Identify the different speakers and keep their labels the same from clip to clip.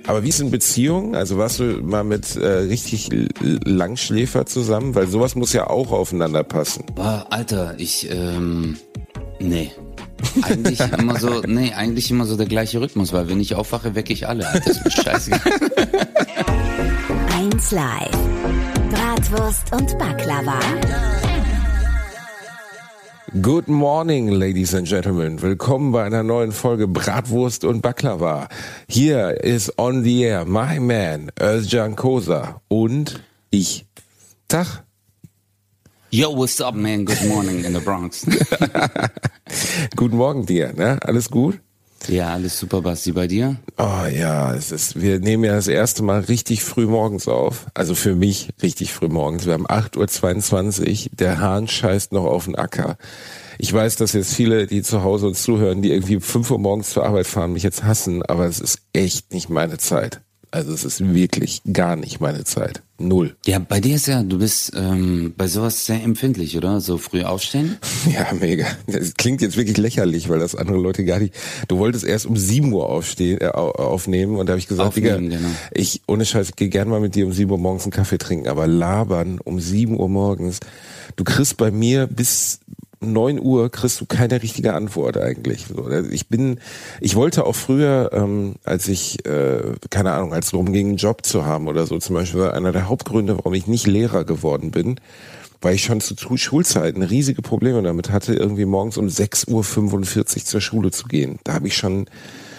Speaker 1: Aber wie ist in Beziehungen? Also warst du mal mit richtig Langschläfer zusammen? Weil sowas muss ja auch aufeinander passen.
Speaker 2: Boah, Alter, nee. Eigentlich immer so der gleiche Rhythmus, weil wenn ich aufwache, wecke ich alle. Alter, das ist mir scheißegal.
Speaker 3: 1 Live. Bratwurst und Baklava.
Speaker 1: Good morning, ladies and gentlemen. Willkommen bei einer neuen Folge Bratwurst und Baklava. Hier ist on the air my man, Özcan Kosa und ich. Tag.
Speaker 2: Yo, what's up, man? Good morning in the Bronx.
Speaker 1: Guten Morgen dir, ne? Alles gut?
Speaker 2: Ja, alles super, Basti. Bei dir?
Speaker 1: Oh ja, wir nehmen ja das erste Mal richtig früh morgens auf. Also für mich richtig früh morgens. Wir haben 8.22 Uhr, der Hahn scheißt noch auf den Acker. Ich weiß, dass jetzt viele, die zu Hause uns zuhören, die irgendwie 5 Uhr morgens zur Arbeit fahren, mich jetzt hassen, aber es ist echt nicht meine Zeit. Also es ist wirklich gar nicht meine Zeit. Null.
Speaker 2: Ja, bei dir ist ja, du bist bei sowas sehr empfindlich, oder? So früh aufstehen?
Speaker 1: Ja, mega. Das klingt jetzt wirklich lächerlich, weil das andere Leute gar nicht... Du wolltest erst um 7 Uhr aufnehmen und da habe ich gesagt, Digga,
Speaker 2: genau.
Speaker 1: ich ohne Scheiß, ich gehe gerne mal mit dir um 7 Uhr morgens einen Kaffee trinken, aber labern um 7 Uhr morgens, du kriegst bei mir bis 9 Uhr kriegst du keine richtige Antwort eigentlich. Ich wollte auch früher, als es darum ging, einen Job zu haben oder so, zum Beispiel war einer der Hauptgründe, warum ich nicht Lehrer geworden bin, weil ich schon zu Schulzeiten riesige Probleme damit hatte, irgendwie morgens um 6.45 Uhr zur Schule zu gehen. Da habe ich schon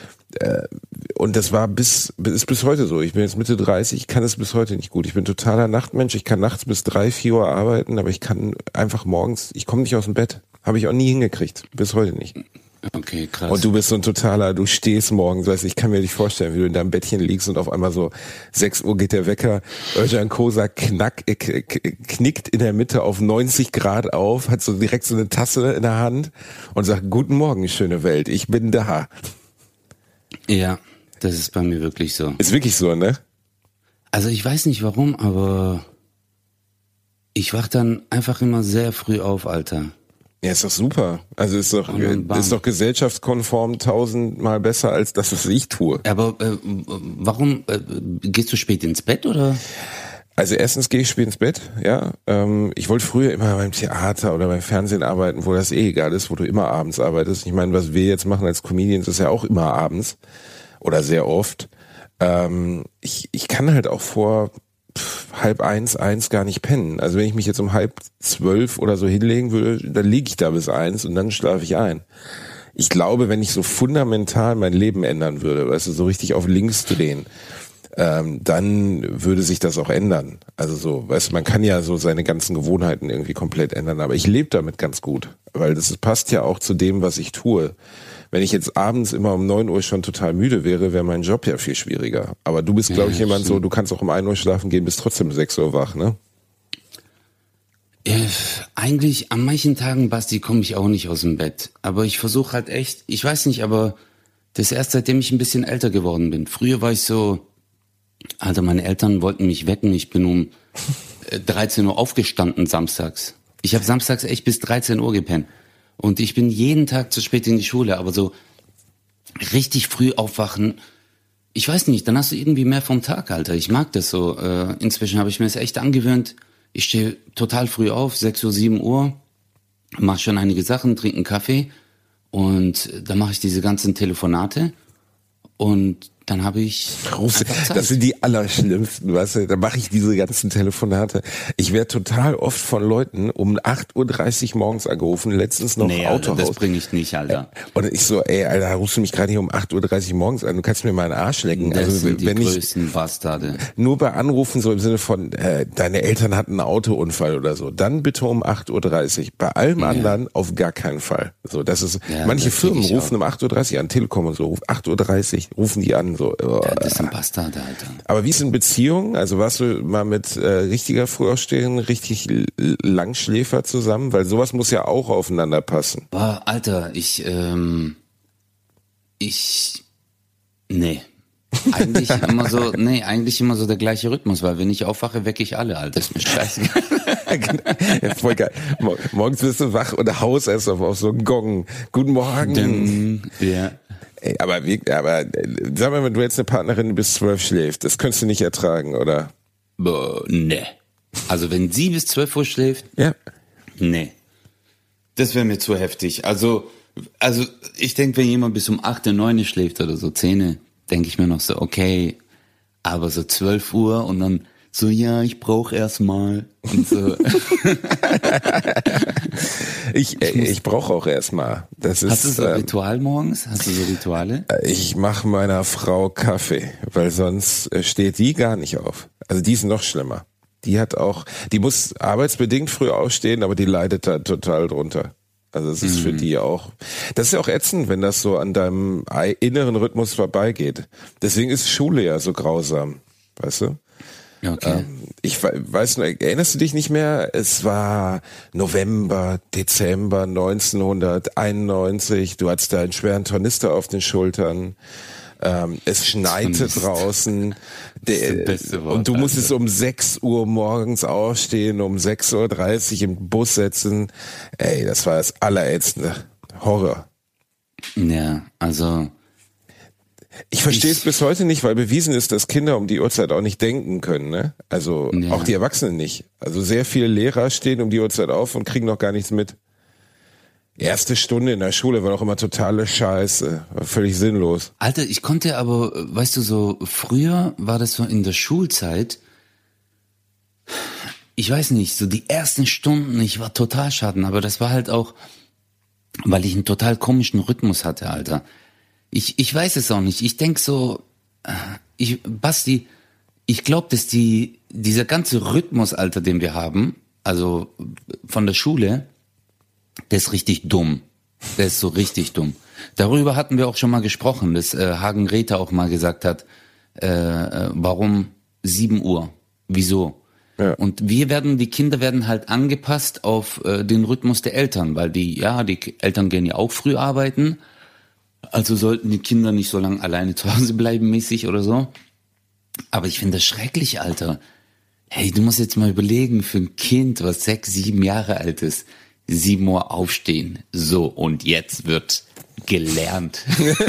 Speaker 1: und das war ist bis heute so. Ich bin jetzt Mitte 30, ich kann es bis heute nicht gut. Ich bin totaler Nachtmensch, ich kann nachts bis 3, 4 Uhr arbeiten, aber ich kann einfach morgens, ich komme nicht aus dem Bett. Habe ich auch nie hingekriegt, bis heute nicht.
Speaker 2: Okay, krass.
Speaker 1: Und du bist so ein totaler, du stehst morgens, weißt du, ich kann mir nicht vorstellen, wie du in deinem Bettchen liegst und auf einmal so 6 Uhr geht der Wecker, Özcan Kosa knickt in der Mitte auf 90 Grad auf, hat so direkt so eine Tasse in der Hand und sagt, guten Morgen, schöne Welt, ich bin da.
Speaker 2: Ja, das ist bei mir wirklich so.
Speaker 1: Ist wirklich so, ne?
Speaker 2: Also ich weiß nicht warum, aber ich wach dann einfach immer sehr früh auf, Alter.
Speaker 1: Ja, ist doch super. Also ist doch gesellschaftskonform 1000-mal besser als das, was ich tue.
Speaker 2: Aber warum gehst du spät ins Bett, oder?
Speaker 1: Also erstens gehe ich spät ins Bett, ja. Ich wollte früher immer beim Theater oder beim Fernsehen arbeiten, wo das egal ist, wo du immer abends arbeitest. Ich meine, was wir jetzt machen als Comedians, ist ja auch immer abends oder sehr oft. Ich kann halt auch vor 12:30 gar nicht pennen. Also wenn ich mich jetzt um 11:30 oder so hinlegen würde, dann liege ich da bis 1 und dann schlafe ich ein. Ich glaube, wenn ich so fundamental mein Leben ändern würde, weißt du, so richtig auf links drehen, dann würde sich das auch ändern. Also so, weißt du, man kann ja so seine ganzen Gewohnheiten irgendwie komplett ändern, aber ich lebe damit ganz gut, weil das passt ja auch zu dem, was ich tue. Wenn ich jetzt abends immer um 9 Uhr schon total müde wäre mein Job ja viel schwieriger. Aber du bist, glaube ich, jemand so, du kannst auch um 1 Uhr schlafen gehen, bist trotzdem um 6 Uhr wach, ne?
Speaker 2: Eigentlich an manchen Tagen, Basti, komme ich auch nicht aus dem Bett. Aber ich versuche halt echt, ich weiß nicht, aber das ist erst seitdem ich ein bisschen älter geworden bin. Früher war ich so, Alter, meine Eltern wollten mich wecken. Ich bin um 13 Uhr aufgestanden samstags. Ich habe samstags echt bis 13 Uhr gepennt. Und ich bin jeden Tag zu spät in die Schule. Aber so richtig früh aufwachen, ich weiß nicht, dann hast du irgendwie mehr vom Tag, Alter. Ich mag das so. Inzwischen habe ich mir das echt angewöhnt. Ich stehe total früh auf, 6 Uhr, 7 Uhr, mache schon einige Sachen, trinke einen Kaffee. Und dann mache ich diese ganzen Telefonate. Und dann habe ich
Speaker 1: das sind die allerschlimmsten, weißt du, da mache ich diese ganzen Telefonate. Ich werde total oft von Leuten um 8.30 Uhr morgens angerufen, letztens noch Autohaus.
Speaker 2: Alter, das bringe ich nicht, Alter.
Speaker 1: Und ich so, ey, Alter, rufst du mich gerade hier um 8.30 Uhr morgens an, du kannst mir mal einen Arsch lecken.
Speaker 2: Das sind die größten Bastarde.
Speaker 1: Nur bei Anrufen so im Sinne von, deine Eltern hatten einen Autounfall oder so, dann bitte um 8.30 Uhr. Bei allem anderen auf gar keinen Fall. So, das ist, manche Firmen rufen um 8.30 Uhr an, Telekom und so, 8.30 Uhr rufen die an. So,
Speaker 2: das sind Bastarde, Alter.
Speaker 1: Aber wie ist in Beziehungen? Also warst du mal mit richtiger Frühaufsteherin, richtig Langschläfer zusammen? Weil sowas muss ja auch aufeinander passen.
Speaker 2: Boah, Alter, nee. Eigentlich immer so der gleiche Rhythmus, weil wenn ich aufwache, wecke ich alle, Alter. Das ist mir scheißegal.
Speaker 1: Ja, voll geil. Morgens bist du wach und haust erst auf so einen Gong. Guten Morgen.
Speaker 2: Ja.
Speaker 1: Ey, aber sag mal, wenn du jetzt eine Partnerin bis 12 schläft, das könntest du nicht ertragen, oder?
Speaker 2: Nee. Also wenn sie bis 12 Uhr schläft,
Speaker 1: Ja.
Speaker 2: nee. Das wäre mir zu heftig. Also ich denke, wenn jemand bis um 8, 9 schläft oder so 10, denke ich mir noch so, okay, aber so 12 Uhr und dann so, ja, ich brauche erstmal und so.
Speaker 1: Ich brauche auch erstmal.
Speaker 2: Hast du so Ritual morgens? Hast du so Rituale?
Speaker 1: Ich mache meiner Frau Kaffee, weil sonst steht die gar nicht auf. Also die ist noch schlimmer. Die muss arbeitsbedingt früh aufstehen, aber die leidet da total drunter. Also es ist für die auch, das ist ja auch ätzend, wenn das so an deinem inneren Rhythmus vorbeigeht. Deswegen ist Schule ja so grausam, weißt du?
Speaker 2: Okay.
Speaker 1: Ich weiß noch, erinnerst du dich nicht mehr? Es war November, Dezember 1991. Du hattest da einen schweren Tornister auf den Schultern. Es schneite draußen. Und du musstest um 6 Uhr morgens aufstehen, um 6:30 Uhr im Bus setzen. Ey, das war das Allerätzende. Horror.
Speaker 2: Ja, also...
Speaker 1: Ich verstehe es bis heute nicht, weil bewiesen ist, dass Kinder um die Uhrzeit auch nicht denken können, ne? Also auch die Erwachsenen nicht. Also sehr viele Lehrer stehen um die Uhrzeit auf und kriegen noch gar nichts mit. Erste Stunde in der Schule war doch immer totale Scheiße. War völlig sinnlos.
Speaker 2: Alter, ich konnte aber, weißt du, so früher war das so in der Schulzeit, ich weiß nicht, so die ersten Stunden, ich war total schaden, aber das war halt auch, weil ich einen total komischen Rhythmus hatte, Alter. Ich weiß es auch nicht. Ich denk so, Basti, ich glaube, dass dieser ganze Rhythmus, Alter, den wir haben, also von der Schule, der ist richtig dumm. Der ist so richtig dumm. Darüber hatten wir auch schon mal gesprochen, dass Hagen Räther auch mal gesagt hat, warum 7 Uhr? Wieso? Ja. Und die Kinder werden halt angepasst auf den Rhythmus der Eltern, weil die Eltern gehen ja auch früh arbeiten. Also sollten die Kinder nicht so lange alleine zu Hause bleiben mäßig oder so. Aber ich finde das schrecklich, Alter. Hey, du musst jetzt mal überlegen, für ein Kind, was 6, 7 Jahre alt ist, 7 Uhr aufstehen. So, und jetzt wird gelernt.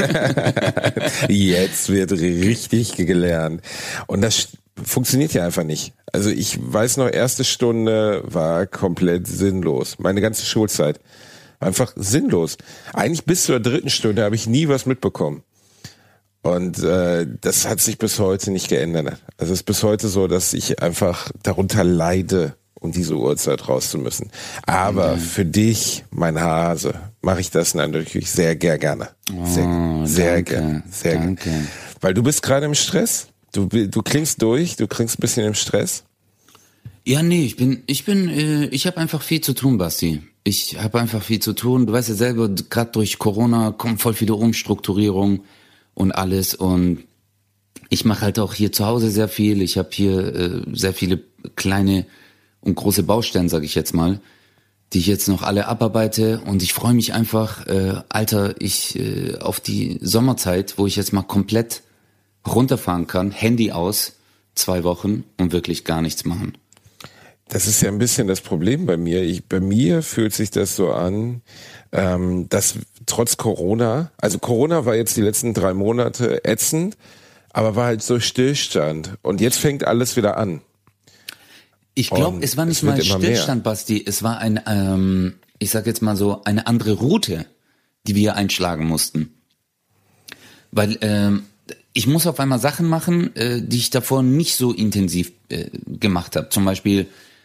Speaker 1: Jetzt wird richtig gelernt. Und das funktioniert ja einfach nicht. Also ich weiß noch, erste Stunde war komplett sinnlos. Meine ganze Schulzeit. Einfach sinnlos. Eigentlich bis zur 3. Stunde habe ich nie was mitbekommen. Und das hat sich bis heute nicht geändert. Also es ist bis heute so, dass ich einfach darunter leide, um diese Uhrzeit raus zu müssen. Aber für dich, mein Hase, mache ich das natürlich sehr gerne. Sehr gerne. Weil du bist gerade im Stress. Du klingst durch, du klingst ein bisschen im Stress.
Speaker 2: Ja, nee, ich habe einfach viel zu tun, Basti. Ich habe einfach viel zu tun. Du weißt ja selber, gerade durch Corona kommen voll viele Umstrukturierungen und alles. Und ich mache halt auch hier zu Hause sehr viel. Ich habe hier sehr viele kleine und große Baustellen, sage ich jetzt mal, die ich jetzt noch alle abarbeite. Und ich freue mich einfach, Alter, auf die Sommerzeit, wo ich jetzt mal komplett runterfahren kann, Handy aus, 2 Wochen und wirklich gar nichts machen.
Speaker 1: Das ist ja ein bisschen das Problem bei mir. Bei mir fühlt sich das so an, dass trotz Corona, also Corona war jetzt die letzten 3 Monate ätzend, aber war halt so Stillstand. Und jetzt fängt alles wieder an.
Speaker 2: Ich glaube, es war nicht mal Stillstand, Basti. Es war ich sag jetzt mal so, eine andere Route, die wir einschlagen mussten. Weil ich muss auf einmal Sachen machen, die ich davor nicht so intensiv gemacht habe. Zum Beispiel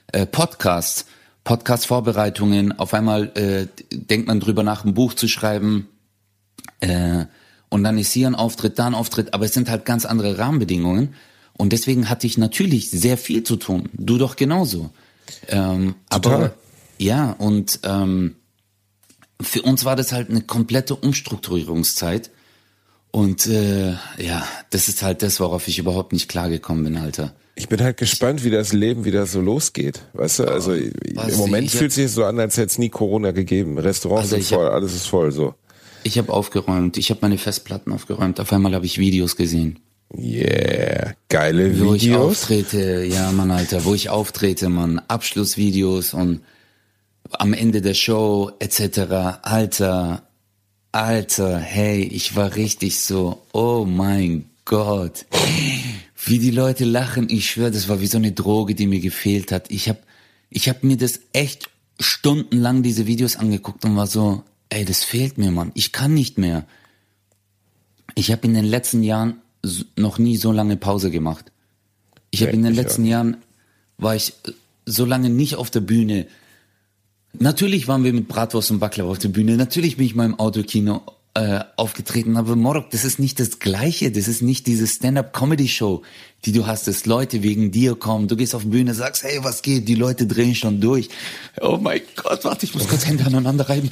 Speaker 2: Podcast-Vorbereitungen. Auf einmal denkt man drüber nach, ein Buch zu schreiben. Und dann ist hier ein Auftritt, da ein Auftritt. Aber es sind halt ganz andere Rahmenbedingungen. Und deswegen hatte ich natürlich sehr viel zu tun. Du doch genauso. Aber ja, und für uns war das halt eine komplette Umstrukturierungszeit. Und ja, das ist halt das, worauf ich überhaupt nicht klargekommen bin, Alter.
Speaker 1: Ich bin halt gespannt, wie das Leben wieder so losgeht. Weißt du, also im Moment fühlt sich so an, als hätte es nie Corona gegeben. Restaurants sind voll, alles ist voll so.
Speaker 2: Ich habe aufgeräumt, ich habe meine Festplatten aufgeräumt. Auf einmal habe ich Videos gesehen.
Speaker 1: Yeah, geile Videos.
Speaker 2: Wo ich auftrete, ja Mann, Alter, wo ich auftrete, Mann. Abschlussvideos und am Ende der Show etc. Alter, Alter, hey, ich war richtig so, oh mein Gott. Wie die Leute lachen, ich schwöre, das war wie so eine Droge, die mir gefehlt hat. Ich hab mir das echt stundenlang diese Videos angeguckt und war so, ey, das fehlt mir, Mann. Ich kann nicht mehr. Ich habe in den letzten Jahren noch nie so lange Pause gemacht. Ich habe in den letzten Jahren, war ich so lange nicht auf der Bühne. Natürlich waren wir mit Bratwurst und Baklava auf der Bühne. Natürlich bin ich mal im Autokino aufgetreten. Aber Morok, das ist nicht das Gleiche. Das ist nicht diese Stand-up-Comedy-Show, die du hast, dass Leute wegen dir kommen. Du gehst auf die Bühne, sagst, hey, was geht? Die Leute drehen schon durch. Oh mein Gott, warte, ich muss kurz Hände aneinander reiben.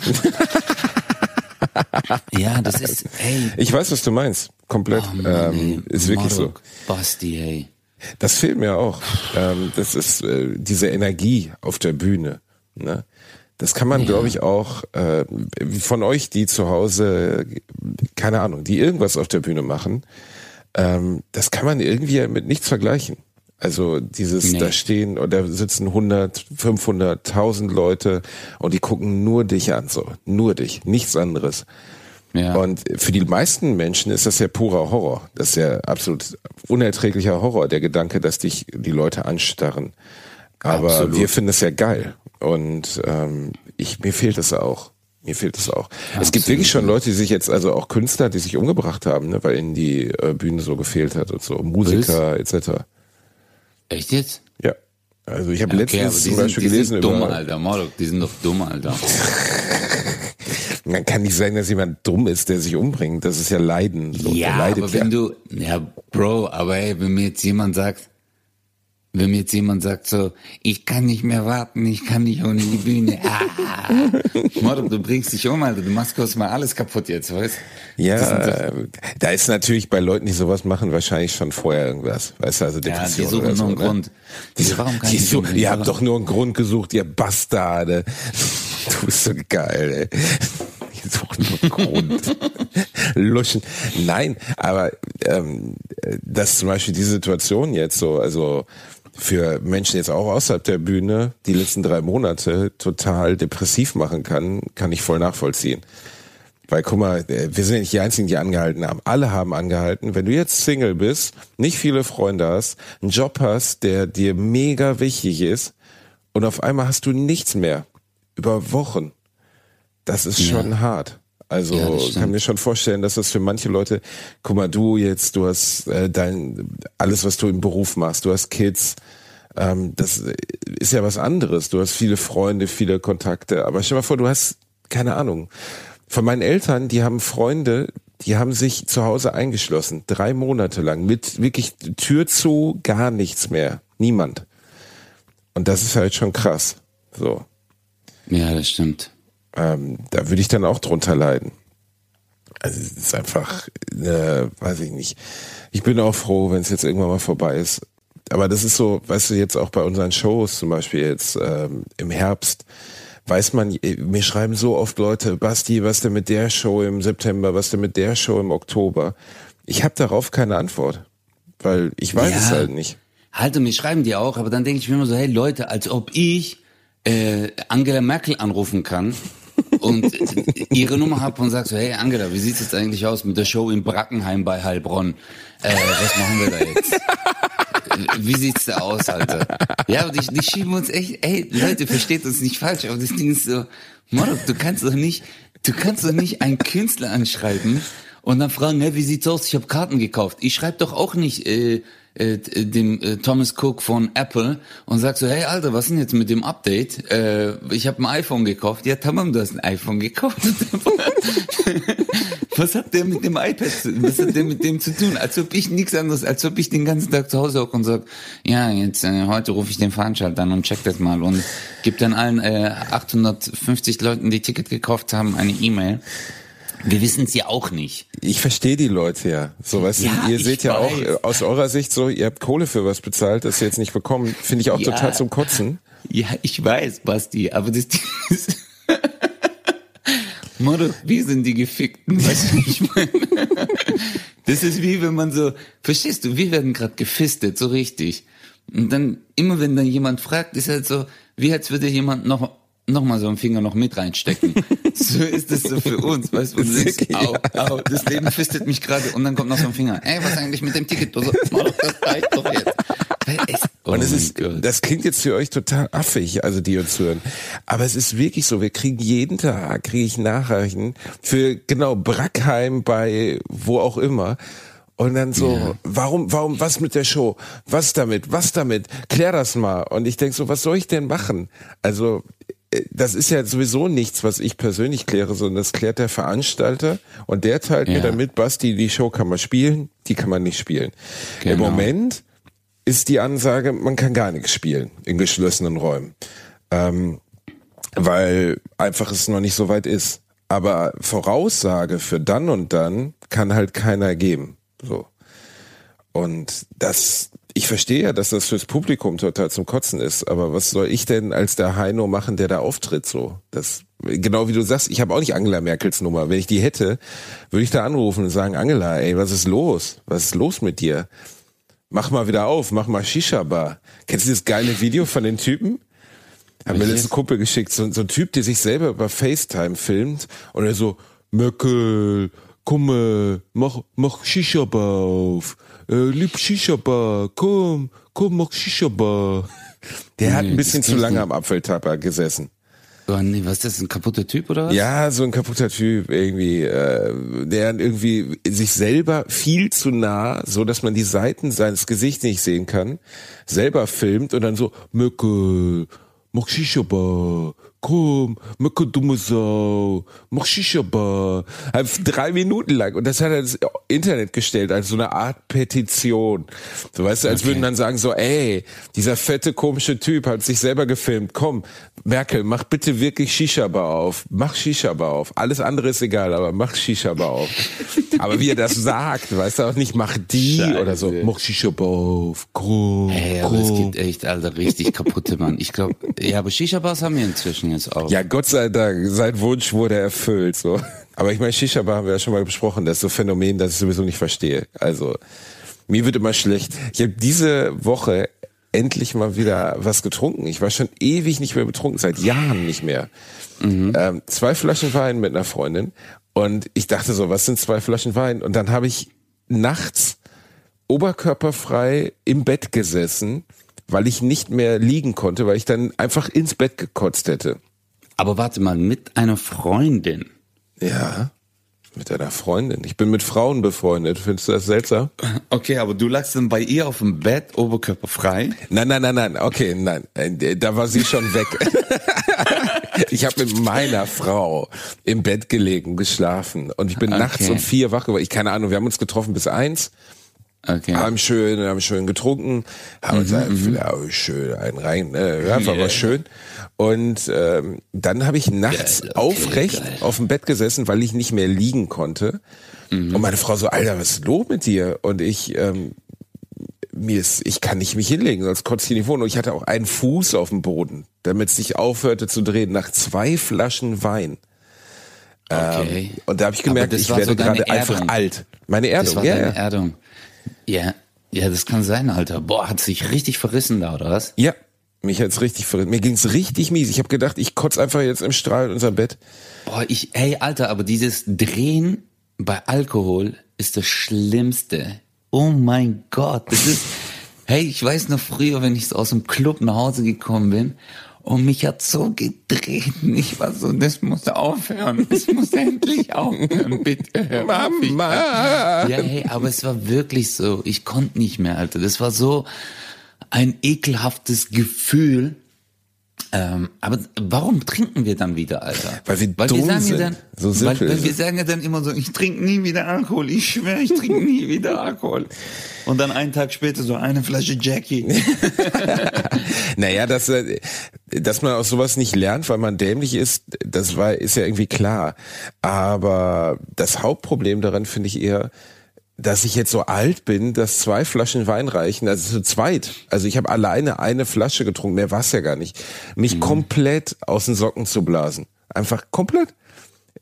Speaker 2: Ja, das ist, hey.
Speaker 1: Ich weiß, was du meinst. Komplett.
Speaker 2: Oh Mann,
Speaker 1: ist wirklich
Speaker 2: Morok,
Speaker 1: so.
Speaker 2: Basti, hey.
Speaker 1: Das fehlt mir auch. Das ist diese Energie auf der Bühne. Ne? Das kann man, glaube ich, auch von euch, die zu Hause, keine Ahnung, die irgendwas auf der Bühne machen, das kann man irgendwie mit nichts vergleichen. Also dieses, da stehen oder sitzen 100, 500, 1000 Leute und die gucken nur dich an, so, nur dich, nichts anderes. Ja. Und für die meisten Menschen ist das ja purer Horror. Das ist ja absolut unerträglicher Horror, der Gedanke, dass dich die Leute anstarren. Aber absolut. Wir finden es ja geil. Und mir fehlt es auch. Mir fehlt es auch. Absolut. Es gibt wirklich schon Leute, die sich jetzt, also auch Künstler, die sich umgebracht haben, ne, weil ihnen die Bühne so gefehlt hat und so, Musiker etc.
Speaker 2: Echt jetzt?
Speaker 1: Ja. Also ich habe letztens zum Beispiel gelesen
Speaker 2: über... Die sind dumm, Alter. Morok, die sind doch dumm, Alter.
Speaker 1: Man kann nicht sagen, dass jemand dumm ist, der sich umbringt. Das ist ja Leiden. So,
Speaker 2: ja, aber wenn du... Ja, Bro, aber ey, wenn mir jetzt jemand sagt so, ich kann nicht mehr warten, ich kann nicht ohne die Bühne. Morok, du bringst dich um, Alter. Du machst kurz mal alles kaputt jetzt, weißt du?
Speaker 1: Ja, da ist natürlich bei Leuten, die sowas machen, wahrscheinlich schon vorher irgendwas. Weißt du, also Depression.
Speaker 2: Ja, die suchen nur einen Grund. Warum kann ich nicht?
Speaker 1: Ihr habt doch nur einen Grund gesucht, ihr Bastarde. Du bist so geil, ey. Die suchen nur einen Grund. Luschen. Nein, aber dass zum Beispiel die Situation jetzt so, also für Menschen jetzt auch außerhalb der Bühne die letzten 3 Monate total depressiv machen kann ich voll nachvollziehen. Weil guck mal, wir sind nicht die Einzigen, die angehalten haben. Alle haben angehalten. Wenn du jetzt Single bist, nicht viele Freunde hast, einen Job hast, der dir mega wichtig ist und auf einmal hast du nichts mehr. Über Wochen. Das ist schon hart. Also kann mir schon vorstellen, dass das für manche Leute, guck mal, du hast alles, was du im Beruf machst, du hast Kids, das ist ja was anderes. Du hast viele Freunde, viele Kontakte, aber stell dir mal vor, du hast, keine Ahnung, von meinen Eltern, die haben Freunde, die haben sich zu Hause eingeschlossen, 3 Monate lang, mit wirklich Tür zu, gar nichts mehr, niemand. Und das ist halt schon krass, so.
Speaker 2: Ja, das stimmt.
Speaker 1: Da würde ich dann auch drunter leiden. Also es ist einfach, weiß ich nicht. Ich bin auch froh, wenn es jetzt irgendwann mal vorbei ist. Aber das ist so, weißt du, jetzt auch bei unseren Shows, zum Beispiel jetzt im Herbst, weiß man, mir schreiben so oft Leute, Basti, was denn mit der Show im September, was denn mit der Show im Oktober? Ich habe darauf keine Antwort, weil ich weiß es halt nicht.
Speaker 2: Halt, und mir schreiben die auch, aber dann denke ich mir immer so, hey Leute, als ob ich Angela Merkel anrufen kann und ihre Nummer habe und sag so, hey Angela, wie sieht's jetzt eigentlich aus mit der Show in Brackenheim bei Heilbronn? Was machen wir da jetzt? Wie sieht's da aus, Alter? Ja, und die schieben uns echt, ey, Leute, versteht uns nicht falsch, aber das Ding ist so, Morok, du kannst doch nicht einen Künstler anschreiben und dann fragen, hey, wie sieht's aus? Ich habe Karten gekauft. Ich schreibe doch auch nicht dem Thomas Cook von Apple und sag so, hey Alter, was ist denn jetzt mit dem Update? Ich habe ein iPhone gekauft. Ja, Tamam, du hast ein iPhone gekauft. Was hat der mit dem iPad, was hat der mit dem zu tun? Als ob ich nichts anderes, als ob ich den ganzen Tag zu Hause hocke und sag, ja, jetzt heute rufe ich den Veranstalter an und check das mal und gib dann allen 850 Leuten, die Ticket gekauft haben, eine E-Mail. Wir wissen es ja auch nicht.
Speaker 1: Ich verstehe die Leute ja. So, weißt du, ihr seht ja auch aus eurer Sicht so, ihr habt Kohle für was bezahlt, das ihr jetzt nicht bekommen. Finde ich auch total zum Kotzen.
Speaker 2: Ja, ich weiß, Basti, aber das ist... Motto, wir sind die Gefickten, weißt du, ich meine. Das ist wie wenn man so, verstehst du, wir werden gerade gefistet, so richtig. Und dann, immer wenn dann jemand fragt, ist halt so, wie als würde jemand noch nochmal so einen Finger noch mit reinstecken. So ist es so für uns, weißt du, wo du denkst, au, das Leben fistet mich gerade und dann kommt noch so ein Finger. Ey, was eigentlich mit dem Ticket? Das reicht doch jetzt.
Speaker 1: Und das klingt jetzt für euch total affig, also die uns hören. Aber es ist wirklich so, wir kriegen jeden Tag, Nachrichten für, genau, Brackheim bei wo auch immer. Und dann so, warum, was mit der Show? Was damit? Klär das mal. Und ich denk so, was soll ich denn machen? Also, das ist ja sowieso nichts, was ich persönlich kläre, sondern das klärt der Veranstalter und der teilt mir dann mit, Basti, die Show kann man spielen, die kann man nicht spielen. Genau. Im Moment ist die Ansage, man kann gar nichts spielen in geschlossenen Räumen, weil einfach es noch nicht so weit ist. Aber Voraussage für dann und dann kann halt keiner geben. So. Und ich verstehe ja, dass das fürs Publikum total zum Kotzen ist, aber was soll ich denn als der Heino machen, der da auftritt, so? Genau wie du sagst, ich habe auch nicht Angela Merkels Nummer. Wenn ich die hätte, würde ich da anrufen und sagen, Angela, ey, was ist los? Was ist los mit dir? Mach mal wieder auf, mach mal Shisha-Bar. Kennst du das geile Video von den Typen? Hat mir letzten Kumpel geschickt, so ein Typ, der sich selber über FaceTime filmt und er so, Merkel, komm, mach Shisha-Bar auf. Lieb Shisha-Bar, komm, mach Shisha-Bar. Der hat ein bisschen zu lange am Apfeltapper gesessen.
Speaker 2: Oh nee, was ist das, ein kaputter Typ oder was?
Speaker 1: Ja, so ein kaputter Typ irgendwie, der irgendwie sich selber viel zu nah, so dass man die Seiten seines Gesichts nicht sehen kann, selber filmt und dann so, Möcke, mach Shisha-Bar, komm, Möcke, dumme Sau, mach Shisha-Bar. 3 Minuten lang. Und das hat er ins Internet gestellt, als so eine Art Petition. So, weißt du, als würden dann sagen so, ey, dieser fette, komische Typ hat sich selber gefilmt. Komm, Merkel, mach bitte wirklich Shisha-Bar auf. Mach Shisha-Bar auf. Alles andere ist egal, aber mach Shisha-Bar auf. Aber wie er das sagt, weißt du auch nicht, mach die Scheiße. Oder so. Mach Shisha-Bar auf. Komm,
Speaker 2: hey, aber es gibt echt, Alter, richtig kaputte Mann. Ich glaube, ja, aber Shisha-Bars haben wir inzwischen jetzt auch.
Speaker 1: Ja, Gott sei Dank, sein Wunsch wurde erfüllt, so. Aber ich meine, Shisha-Bar haben wir ja schon mal besprochen, das ist so ein Phänomen, das ich sowieso nicht verstehe. Also, mir wird immer schlecht. Ich habe diese Woche endlich mal wieder was getrunken. Ich war schon ewig nicht mehr betrunken, seit Jahren nicht mehr. 2 Flaschen Wein mit einer Freundin und ich dachte so, was sind 2 Flaschen Wein? Und dann habe ich nachts oberkörperfrei im Bett gesessen, weil ich nicht mehr liegen konnte, weil ich dann einfach ins Bett gekotzt hätte.
Speaker 2: Aber warte mal, mit einer Freundin?
Speaker 1: Ja, mit einer Freundin. Ich bin mit Frauen befreundet. Findest du das seltsam?
Speaker 2: Okay, aber du lagst dann bei ihr auf dem Bett, oberkörperfrei?
Speaker 1: Nein. Okay, nein. Da war sie schon weg. Ich habe mit meiner Frau im Bett gelegen, geschlafen. Und ich bin nachts um 4 wach geworden. Keine Ahnung, wir haben uns getroffen bis 1.
Speaker 2: Okay.
Speaker 1: Haben schön getrunken, haben uns schön einen rein, einfach was schön. Und dann habe ich nachts aufrecht auf dem Bett gesessen, weil ich nicht mehr liegen konnte. Und meine Frau so, Alter, was ist los mit dir? Und ich kann nicht mich hinlegen, sonst kotze ich in die Wohnung. Und ich hatte auch einen Fuß auf dem Boden, damit es nicht aufhörte zu drehen, nach 2 Flaschen Wein.
Speaker 2: Okay.
Speaker 1: Und da habe ich gemerkt, ich werde gerade einfach alt. Meine Erdung,
Speaker 2: das war deine Erdung. Ja, das kann sein, Alter. Boah, hat sich richtig verrissen da, oder was?
Speaker 1: Ja, mich hat's richtig verrissen. Mir ging's richtig mies. Ich habe gedacht, ich kotze einfach jetzt im Strahl in unser Bett.
Speaker 2: Boah, ey, Alter, aber dieses Drehen bei Alkohol ist das Schlimmste. Oh mein Gott, das ist, hey, ich weiß noch früher, wenn ich aus dem Club nach Hause gekommen bin und mich hat so gedreht. Ich war so, das muss aufhören. Das muss endlich aufhören, bitte.
Speaker 1: Mama.
Speaker 2: Ja, hey, aber es war wirklich so. Ich konnte nicht mehr, Alter. Das war so ein ekelhaftes Gefühl. Aber warum trinken wir dann wieder, Alter?
Speaker 1: Weil wir dumm sind.
Speaker 2: Dann,
Speaker 1: so simpel.
Speaker 2: Weil wir sagen ja dann immer so, ich trinke nie wieder Alkohol. Ich schwöre, ich trinke nie wieder Alkohol. Und dann einen Tag später so eine Flasche Jackie.
Speaker 1: Naja, dass man aus sowas nicht lernt, weil man dämlich ist, ist ja irgendwie klar. Aber das Hauptproblem daran finde ich eher, dass ich jetzt so alt bin, dass 2 Flaschen Wein reichen, also zu zweit. Also ich habe alleine eine Flasche getrunken, mehr war's ja gar nicht. Mich komplett aus den Socken zu blasen. Einfach komplett.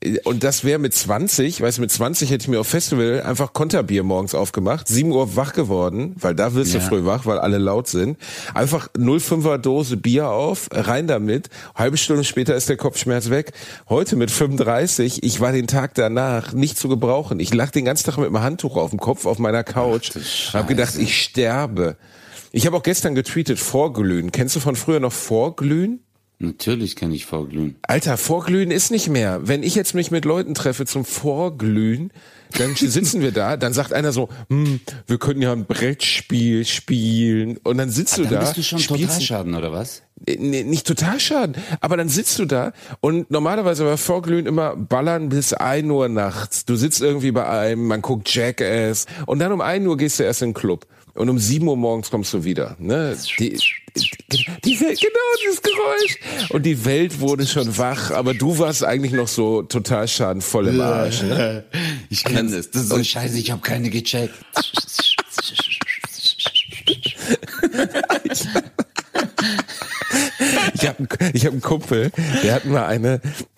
Speaker 1: Und das wäre mit 20, weißt du, mit 20 hätte ich mir auf Festival einfach Konterbier morgens aufgemacht, 7 Uhr wach geworden, weil da wirst du früh wach, weil alle laut sind. Einfach 0,5er Dose Bier auf, rein damit, halbe Stunde später ist der Kopfschmerz weg. Heute mit 35, ich war den Tag danach nicht zu gebrauchen. Ich lag den ganzen Tag mit einem Handtuch auf dem Kopf auf meiner Couch und habe gedacht, ich sterbe. Ich habe auch gestern getweetet, Vorglühen. Kennst du von früher noch Vorglühen?
Speaker 2: Natürlich kann ich vorglühen.
Speaker 1: Alter, Vorglühen ist nicht mehr. Wenn ich jetzt mich mit Leuten treffe zum Vorglühen, dann sitzen wir da, dann sagt einer so, wir können ja ein Brettspiel spielen. Und dann sitzt du da.
Speaker 2: Dann bist du schon Totalschaden, oder was?
Speaker 1: Nee, nicht Totalschaden, aber dann sitzt du da und normalerweise war Vorglühen immer ballern bis 1 Uhr nachts. Du sitzt irgendwie bei einem, man guckt Jackass und dann um 1 Uhr gehst du erst in den Club. Und um 7 Uhr morgens kommst du wieder. Ne? Die Welt, genau, dieses Geräusch. Und die Welt wurde schon wach, aber du warst eigentlich noch so total schadenvoll im Arsch. Ne?
Speaker 2: Ich kenn das. Das ist so scheiße, ich habe keine gecheckt.
Speaker 1: Ich hab einen Kumpel, der hat mal eine...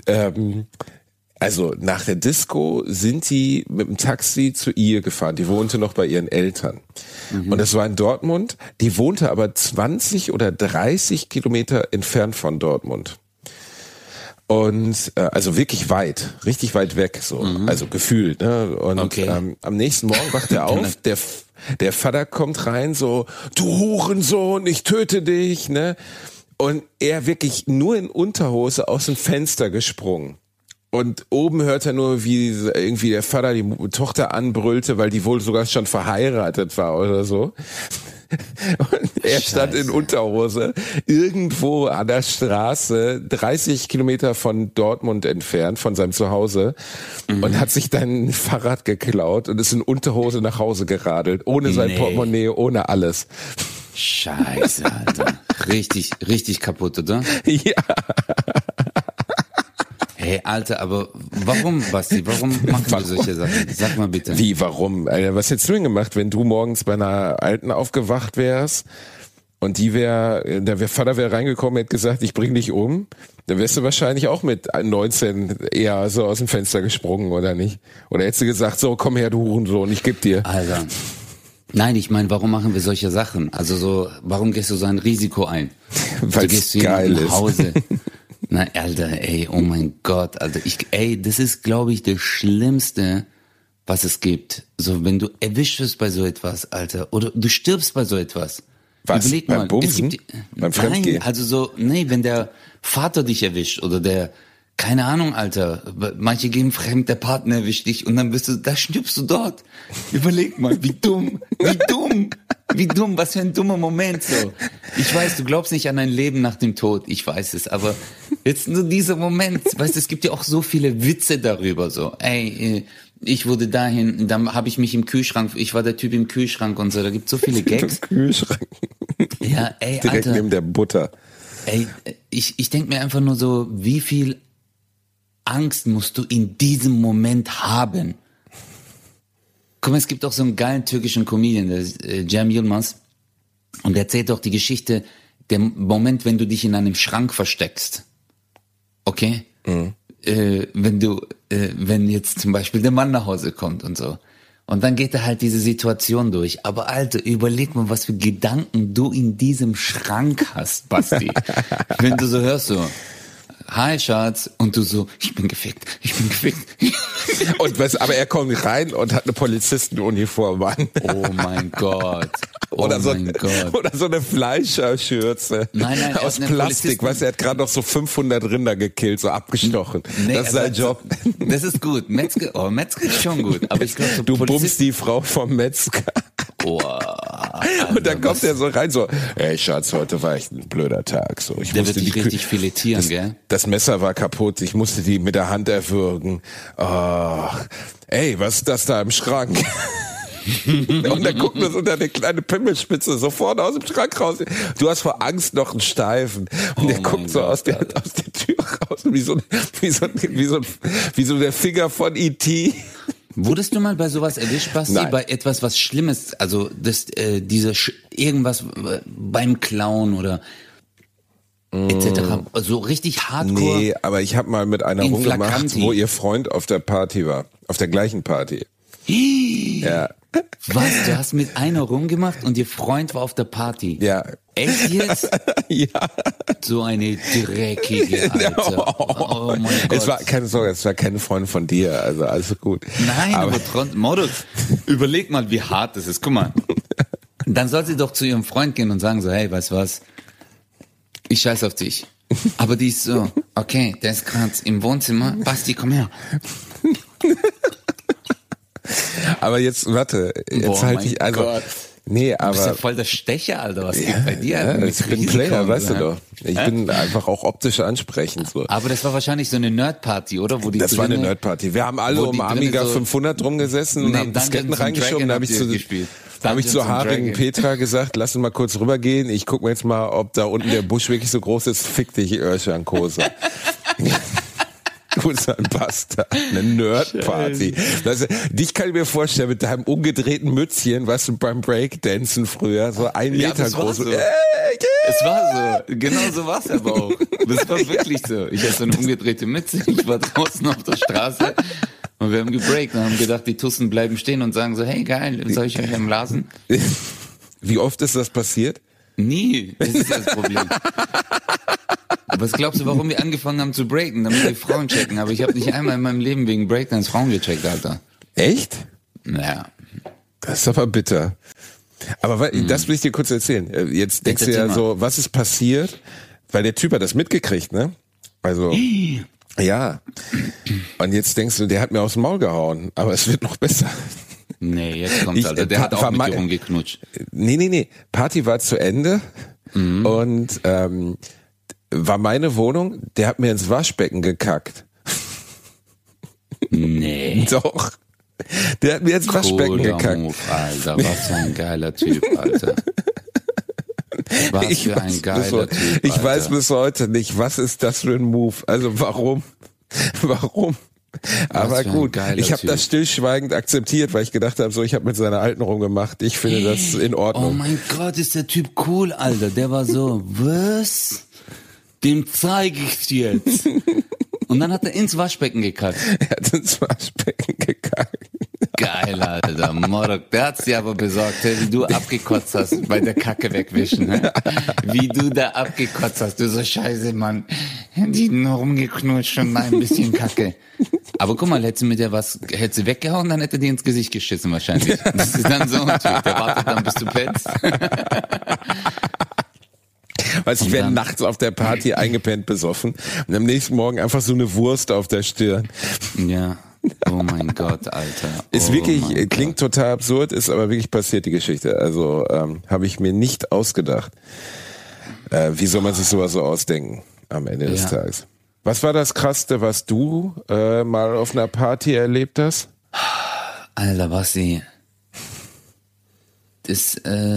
Speaker 1: Also nach der Disco sind die mit dem Taxi zu ihr gefahren. Die wohnte noch bei ihren Eltern. Und das war in Dortmund. Die wohnte aber 20 oder 30 Kilometer entfernt von Dortmund. Und also wirklich weit, richtig weit weg, so, also gefühlt. Ne? Und am nächsten Morgen wacht er auf, der Vater kommt rein, so, du Hurensohn, ich töte dich, ne? Und er wirklich nur in Unterhose aus dem Fenster gesprungen. Und oben hört er nur, wie irgendwie der Vater die Tochter anbrüllte, weil die wohl sogar schon verheiratet war oder so. Und er stand in Unterhose irgendwo an der Straße, 30 Kilometer von Dortmund entfernt, von seinem Zuhause, und hat sich dann ein Fahrrad geklaut und ist in Unterhose nach Hause geradelt, ohne sein Portemonnaie, ohne alles.
Speaker 2: Scheiße, Alter. Richtig kaputt, oder?
Speaker 1: Ja.
Speaker 2: Hey, Alter, aber warum, Basti? Warum machen wir solche Sachen? Sag mal bitte.
Speaker 1: Wie, warum? Alter, was hättest du denn gemacht, wenn du morgens bei einer Alten aufgewacht wärst und der Vater wäre reingekommen, hätte gesagt, ich bring dich um? Dann wärst du wahrscheinlich auch mit 19 eher so aus dem Fenster gesprungen, oder nicht? Oder hättest du gesagt, so, komm her, du Hurensohn, ich geb dir.
Speaker 2: Alter. Nein, ich meine, warum machen wir solche Sachen? Also so, warum gehst du so ein Risiko ein?
Speaker 1: Weil es geil ist.
Speaker 2: Nach Hause. Na, Alter, ey, oh mein Gott, Alter, das ist, glaube ich, das Schlimmste, was es gibt. So, wenn du erwischt wirst bei so etwas, Alter, oder du stirbst bei so etwas.
Speaker 1: Was?
Speaker 2: Überleg
Speaker 1: beim
Speaker 2: mal,
Speaker 1: Bumsen? Beim Fremdgehen?
Speaker 2: Nein, also so, wenn der Vater dich erwischt oder keine Ahnung, Alter, manche gehen fremd, der Partner erwischt dich und dann da stirbst du dort. Überleg mal, wie dumm, was für ein dummer Moment so. Ich weiß, du glaubst nicht an ein Leben nach dem Tod, ich weiß es, aber jetzt nur dieser Moment, weißt du, es gibt ja auch so viele Witze darüber, so, ey, ich wurde dahin, dann habe ich mich im Kühlschrank, ich war der Typ im Kühlschrank und so, da gibt's so viele Gags.
Speaker 1: Im Kühlschrank.
Speaker 2: Ja, ey,
Speaker 1: direkt
Speaker 2: Alter.
Speaker 1: neben der Butter.
Speaker 2: Ey, ich denk mir einfach nur so, wie viel Angst musst du in diesem Moment haben? Guck mal, es gibt auch so einen geilen türkischen Comedian, der ist Cem Yılmaz, und der erzählt auch die Geschichte, der Moment, wenn du dich in einem Schrank versteckst. Okay? Wenn jetzt zum Beispiel der Mann nach Hause kommt und so. Und dann geht er halt diese Situation durch. Aber Alter, überleg mal, was für Gedanken du in diesem Schrank hast, Basti. Wenn du so hörst, so, hi Schatz, und du so, ich bin gefickt.
Speaker 1: Und aber er kommt rein und hat eine Polizistenuniform an.
Speaker 2: Oh mein Gott.
Speaker 1: Oder so eine Fleischerschürze.
Speaker 2: Nein,
Speaker 1: aus Plastik, weißt du, er hat gerade noch so 500 Rinder gekillt, so abgestochen. Nee, das ist sein Job.
Speaker 2: Das ist gut. Metzger ist schon gut. Aber ich glaube, so
Speaker 1: du bummst die Frau vom Metzger.
Speaker 2: Oh, Alter,
Speaker 1: und dann kommt er so rein, so, hey Schatz, heute war echt ein blöder Tag. So,
Speaker 2: der wird dich richtig filetieren, gell?
Speaker 1: Das Messer war kaputt, ich musste die mit der Hand erwürgen. Oh, ey, was ist das da im Schrank? Und dann guckt uns unter eine kleine Pimmelspitze sofort aus dem Schrank raus. Du hast vor Angst noch einen Steifen. Und der guckt so aus der Tür raus, wie so der Finger von E.T.
Speaker 2: Wurdest du mal bei sowas erwischt, Basti?
Speaker 1: Nein.
Speaker 2: Bei etwas, was Schlimmes? Also, irgendwas beim Klauen oder etc. So richtig hardcore.
Speaker 1: Nee, aber ich habe mal mit einer
Speaker 2: In
Speaker 1: rumgemacht,
Speaker 2: flagranti.
Speaker 1: wo ihr Freund auf der Party war. Auf der gleichen Party. Ja.
Speaker 2: Was, du hast mit einer rumgemacht und ihr Freund war auf der Party?
Speaker 1: Ja.
Speaker 2: Echt jetzt?
Speaker 1: Ja.
Speaker 2: So eine dreckige, Alter. Oh mein Gott.
Speaker 1: Es war, keine Sorge, es war kein Freund von dir, also alles gut.
Speaker 2: Nein, aber trotzdem, Modus, überleg mal, wie hart das ist. Guck mal. Dann soll sie doch zu ihrem Freund gehen und sagen so, hey, weißt du was? Ich scheiß auf dich. Aber die ist so, okay, der ist gerade im Wohnzimmer. Basti, komm her.
Speaker 1: Aber jetzt, warte, jetzt
Speaker 2: Boah,
Speaker 1: halte
Speaker 2: mein
Speaker 1: ich, also,
Speaker 2: Gott.
Speaker 1: nee,
Speaker 2: Du bist ja
Speaker 1: aber,
Speaker 2: voll der Stecher, Alter. Was
Speaker 1: ja,
Speaker 2: geht bei dir? Alter?
Speaker 1: ich bin Player, weißt du doch. Ich bin einfach auch optisch ansprechend, so.
Speaker 2: Aber das war wahrscheinlich so eine Nerd-Party, oder? Wo die
Speaker 1: Das war eine
Speaker 2: drinnen-
Speaker 1: Nerdparty. Wir haben alle
Speaker 2: wo
Speaker 1: um
Speaker 2: die drinnen
Speaker 1: Amiga
Speaker 2: so-
Speaker 1: 500 rumgesessen und
Speaker 2: Nee,
Speaker 1: haben Disketten
Speaker 2: Dungeons and
Speaker 1: reingeschoben.
Speaker 2: Dragon
Speaker 1: Da habe ich
Speaker 2: habt ihr
Speaker 1: zu,
Speaker 2: gespielt.
Speaker 1: da habe ich zu
Speaker 2: Dungeons and
Speaker 1: Haring
Speaker 2: Dragon.
Speaker 1: Petra gesagt, lass uns mal kurz rübergehen. Ich guck mir jetzt mal, ob da unten der Busch wirklich so groß ist. Fick dich, Özcan Kosa. Du bist ein Bastard. Eine Nerdparty. Dich kann ich mir vorstellen, mit deinem umgedrehten Mützchen, was du beim Breakdancen früher, so 1
Speaker 2: Ja,
Speaker 1: Meter
Speaker 2: das war
Speaker 1: groß.
Speaker 2: so. Es war so, genau so war es aber auch. Das war wirklich so. Ich hatte so eine umgedrehte Mütze, ich war draußen auf der Straße und wir haben gebreakt und haben gedacht, die Tussen bleiben stehen und sagen so, hey geil, soll ich euch einen blasen?
Speaker 1: Wie oft ist das passiert?
Speaker 2: Nie, das ist das Problem. Was glaubst du, warum wir angefangen haben zu breaken, damit wir Frauen checken? Aber ich habe nicht einmal in meinem Leben wegen Breakdance Frauen gecheckt, Alter.
Speaker 1: Echt?
Speaker 2: Naja.
Speaker 1: Das ist aber bitter. Aber das will ich dir kurz erzählen. Jetzt denkst du ja
Speaker 2: erzähl
Speaker 1: so, was ist passiert? Weil der Typ hat das mitgekriegt, ne? Also, ja. Und jetzt denkst du, der hat mir aufs Maul gehauen. Aber es wird noch besser.
Speaker 2: Nee, jetzt kommt's, Alter. Der hat auch mit dir rumgeknutscht.
Speaker 1: Nee. Party war zu Ende. Und war meine Wohnung. Der hat mir ins Waschbecken gekackt.
Speaker 2: Nee.
Speaker 1: Doch. Der hat mir ins Waschbecken
Speaker 2: Cooler
Speaker 1: gekackt.
Speaker 2: Move, Alter, was für ein geiler Typ, Alter. Was für ein geiler Typ,
Speaker 1: Ich
Speaker 2: Alter.
Speaker 1: weiß bis heute nicht, was ist das für ein Move? Also warum? Warum? Aber
Speaker 2: für ein
Speaker 1: gut,
Speaker 2: geiler
Speaker 1: ich habe
Speaker 2: Typ.
Speaker 1: das stillschweigend akzeptiert, weil ich gedacht habe, so ich habe mit seiner Alten rumgemacht. Ich finde das in
Speaker 2: Oh
Speaker 1: Ordnung.
Speaker 2: mein Gott, ist der Typ cool, Alter. Der war so, was? Dem zeige ich jetzt. Und dann hat er ins Waschbecken gekackt.
Speaker 1: Er hat ins Waschbecken gekackt.
Speaker 2: Geil, Alter. Morok, der hat's dir aber besorgt, hey, wie du abgekotzt hast bei der Kacke wegwischen. He? Wie du da abgekotzt hast. Du so, scheiße, Mann. Die nur rumgeknutscht und mal ein bisschen Kacke. Aber guck mal, hätte sie weggehauen, dann hätte die ins Gesicht geschissen wahrscheinlich. Das ist dann so ein Typ, der wartet dann, bis du pennst.
Speaker 1: Weißt du, ich werde nachts auf der Party eingepennt besoffen und am nächsten Morgen einfach so eine Wurst auf der Stirn.
Speaker 2: Ja. Oh mein Gott, Alter.
Speaker 1: Ist
Speaker 2: Oh
Speaker 1: wirklich,
Speaker 2: mein
Speaker 1: klingt total absurd, ist aber wirklich passiert, die Geschichte. Also habe ich mir nicht ausgedacht. Wie soll man sich sowas so ausdenken am Ende des Tages? Was war das Krasseste, was du mal auf einer Party erlebt hast?
Speaker 2: Alter, Basti. Das,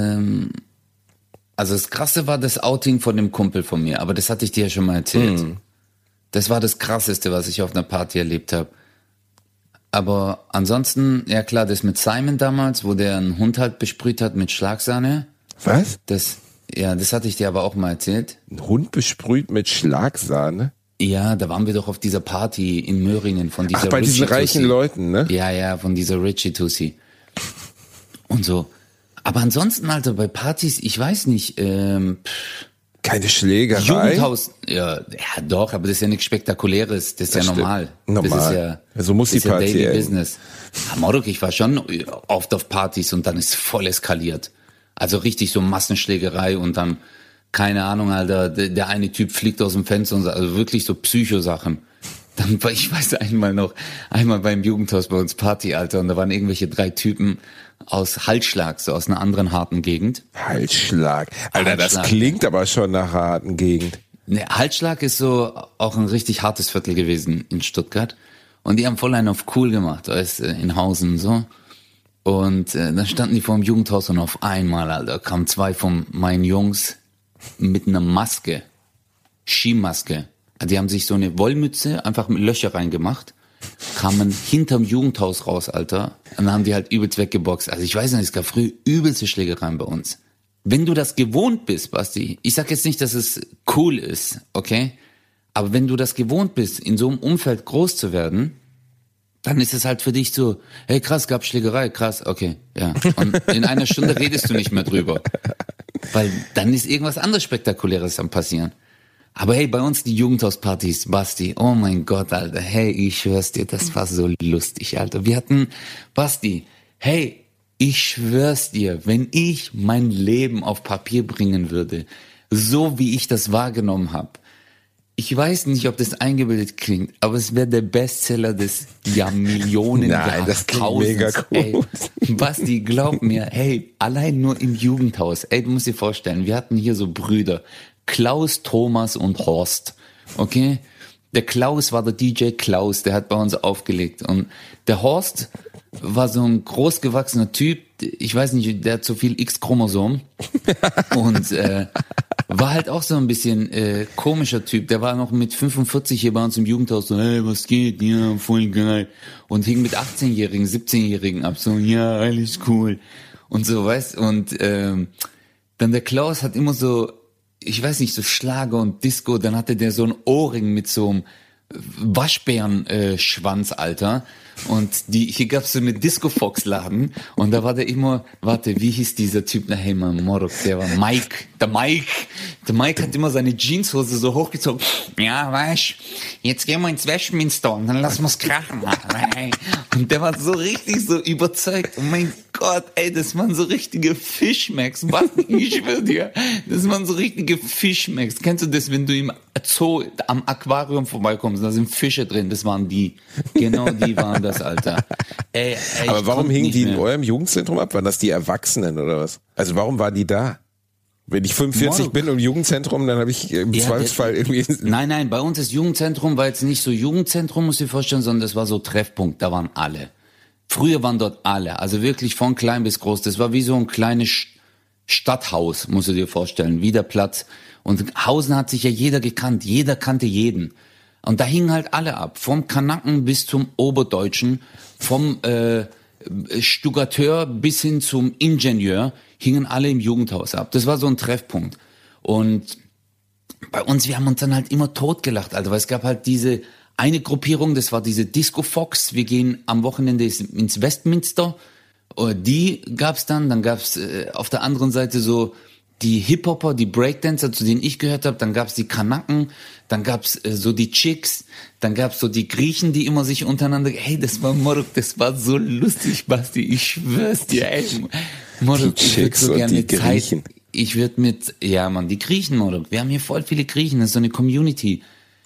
Speaker 2: also das Krasse war das Outing von dem Kumpel von mir, aber das hatte ich dir ja schon mal erzählt. Das war das Krasseste, was ich auf einer Party erlebt habe. Aber ansonsten, ja klar, das mit Simon damals, wo der einen Hund halt besprüht hat mit Schlagsahne.
Speaker 1: Was?
Speaker 2: Das hatte ich dir aber auch mal erzählt.
Speaker 1: Ein Hund besprüht mit Schlagsahne?
Speaker 2: Ja, da waren wir doch auf dieser Party in Möhringen von dieser
Speaker 1: Ach, bei diesen
Speaker 2: Richie
Speaker 1: reichen
Speaker 2: Tussi.
Speaker 1: Leuten, ne?
Speaker 2: Ja, von dieser Richie Tussi. Und so. Aber ansonsten, Alter, bei Partys, ich weiß nicht,
Speaker 1: Keine Schlägerei?
Speaker 2: Jugendhaus, ja doch, aber das ist ja nichts Spektakuläres, das ist ja
Speaker 1: stimmt.
Speaker 2: normal.
Speaker 1: Normal.
Speaker 2: Das ist ja,
Speaker 1: So muss
Speaker 2: das
Speaker 1: die
Speaker 2: ist
Speaker 1: Party
Speaker 2: ja Daily
Speaker 1: enden.
Speaker 2: Business. Ja, Morok, ich war schon oft auf Partys und dann ist voll eskaliert. Also richtig so Massenschlägerei und dann, keine Ahnung, Alter, der eine Typ fliegt aus dem Fenster und so, also wirklich so Psychosachen. Dann war, ich weiß einmal beim Jugendhaus bei uns Party, Alter, und da waren irgendwelche 3 Typen aus Halsschlag, so aus einer anderen harten Gegend.
Speaker 1: Halsschlag. Alter, das
Speaker 2: Halsschlag.
Speaker 1: klingt aber schon nach einer harten Gegend.
Speaker 2: Ne, Halsschlag ist so auch ein richtig hartes Viertel gewesen in Stuttgart. Und die haben voll einen auf cool gemacht, weißt, in Hausen und so. Und dann standen die vor dem Jugendhaus und auf einmal, Alter, kamen 2 von meinen Jungs mit einer Maske, Skimaske. Die haben sich so eine Wollmütze einfach mit Löcher reingemacht, kamen hinterm Jugendhaus raus, Alter. Und dann haben die halt übelst weggeboxt. Also ich weiß nicht, es gab früh übelste Schlägereien bei uns. wenn du das gewohnt bist, Basti, ich sag jetzt nicht, dass es cool ist, okay? Aber wenn du das gewohnt bist, in so einem Umfeld groß zu werden, dann ist es halt für dich so, hey krass, gab Schlägerei, krass, okay, ja. Und in einer Stunde redest du nicht mehr drüber. Weil dann ist irgendwas anderes Spektakuläres am passieren. Aber hey, bei uns die Jugendhauspartys, Basti, oh mein Gott, Alter, hey, ich schwör's dir, das war so lustig, Alter. Wir hatten, Basti, hey, ich schwör's dir, wenn ich mein Leben auf Papier bringen würde, so wie ich das wahrgenommen habe, ich weiß nicht, ob das eingebildet klingt, aber es wäre der Bestseller des Millionen
Speaker 1: Nein, das klingt mega cool.
Speaker 2: Ey, Basti, glaub mir, hey, allein nur im Jugendhaus, ey, du musst dir vorstellen, wir hatten hier so Brüder, Klaus, Thomas und Horst, okay? Der Klaus war der DJ Klaus, der hat bei uns aufgelegt und der Horst war so ein großgewachsener Typ, ich weiß nicht, der hat so viel X-Chromosom und war halt auch so ein bisschen komischer Typ. Der war noch mit 45 hier bei uns im Jugendhaus so, hey, was geht? Ja, voll geil. Und hing mit 18-Jährigen, 17-Jährigen ab, so, ja, alles cool. Und so, weißt, und dann der Klaus hat immer so, ich weiß nicht, so Schlager und Disco, dann hatte der so ein Ohrring mit so einem Waschbärenschwanz, Alter. Und hier gab's so eine Disco-Fox-Laden und da war der immer, warte, wie hieß dieser Typ? Na, hey, man, Morok, der war Mike. Der Mike hat immer seine Jeanshose so hochgezogen. Ja, weißt, jetzt gehen wir ins Westminster und dann lassen wir's krachen. Und der war so richtig so überzeugt. Oh mein Gott, ey, das waren so richtige Fischmecks. Was? Ich schwör dir, das waren so richtige Fischmecks. Kennst du das, wenn du im Zoo am Aquarium vorbeikommst, da sind Fische drin, das waren die. Genau die waren das, Alter. Ey,
Speaker 1: aber warum hingen die in eurem Jugendzentrum ab? Waren das die Erwachsenen oder was? Also warum waren die da? Wenn ich 45 bin im Jugendzentrum, dann habe ich im Zweifelsfall irgendwie...
Speaker 2: Nein, bei uns das Jugendzentrum war jetzt nicht so Jugendzentrum, muss ich dir vorstellen, sondern das war so Treffpunkt, da waren alle. Früher waren dort alle, also wirklich von klein bis groß. Das war wie so ein kleines Stadthaus, musst du dir vorstellen, wie der Platz. Und Hausen hat sich ja jeder gekannt, jeder kannte jeden. Und da hingen halt alle ab, vom Kanaken bis zum Oberdeutschen, vom Stuckateur bis hin zum Ingenieur, hingen alle im Jugendhaus ab. Das war so ein Treffpunkt. Und bei uns, wir haben uns dann halt immer totgelacht, Alter, weil es gab halt diese eine Gruppierung, das war diese Disco Fox, wir gehen am Wochenende ins Westminster, die gab's dann gab's auf der anderen Seite so die Hip-Hopper, die Breakdancer, zu denen ich gehört habe, dann gab's die Kanaken, dann gab's so die Chicks, dann gab's so die Griechen, die immer sich untereinander, hey, das war Morok, das war so lustig, Basti, ich schwör's dir, ey, Morok, ich würde so gerne Zeit, ich würde ja man, die Griechen, Morok, wir haben hier voll viele Griechen, das ist so eine Community,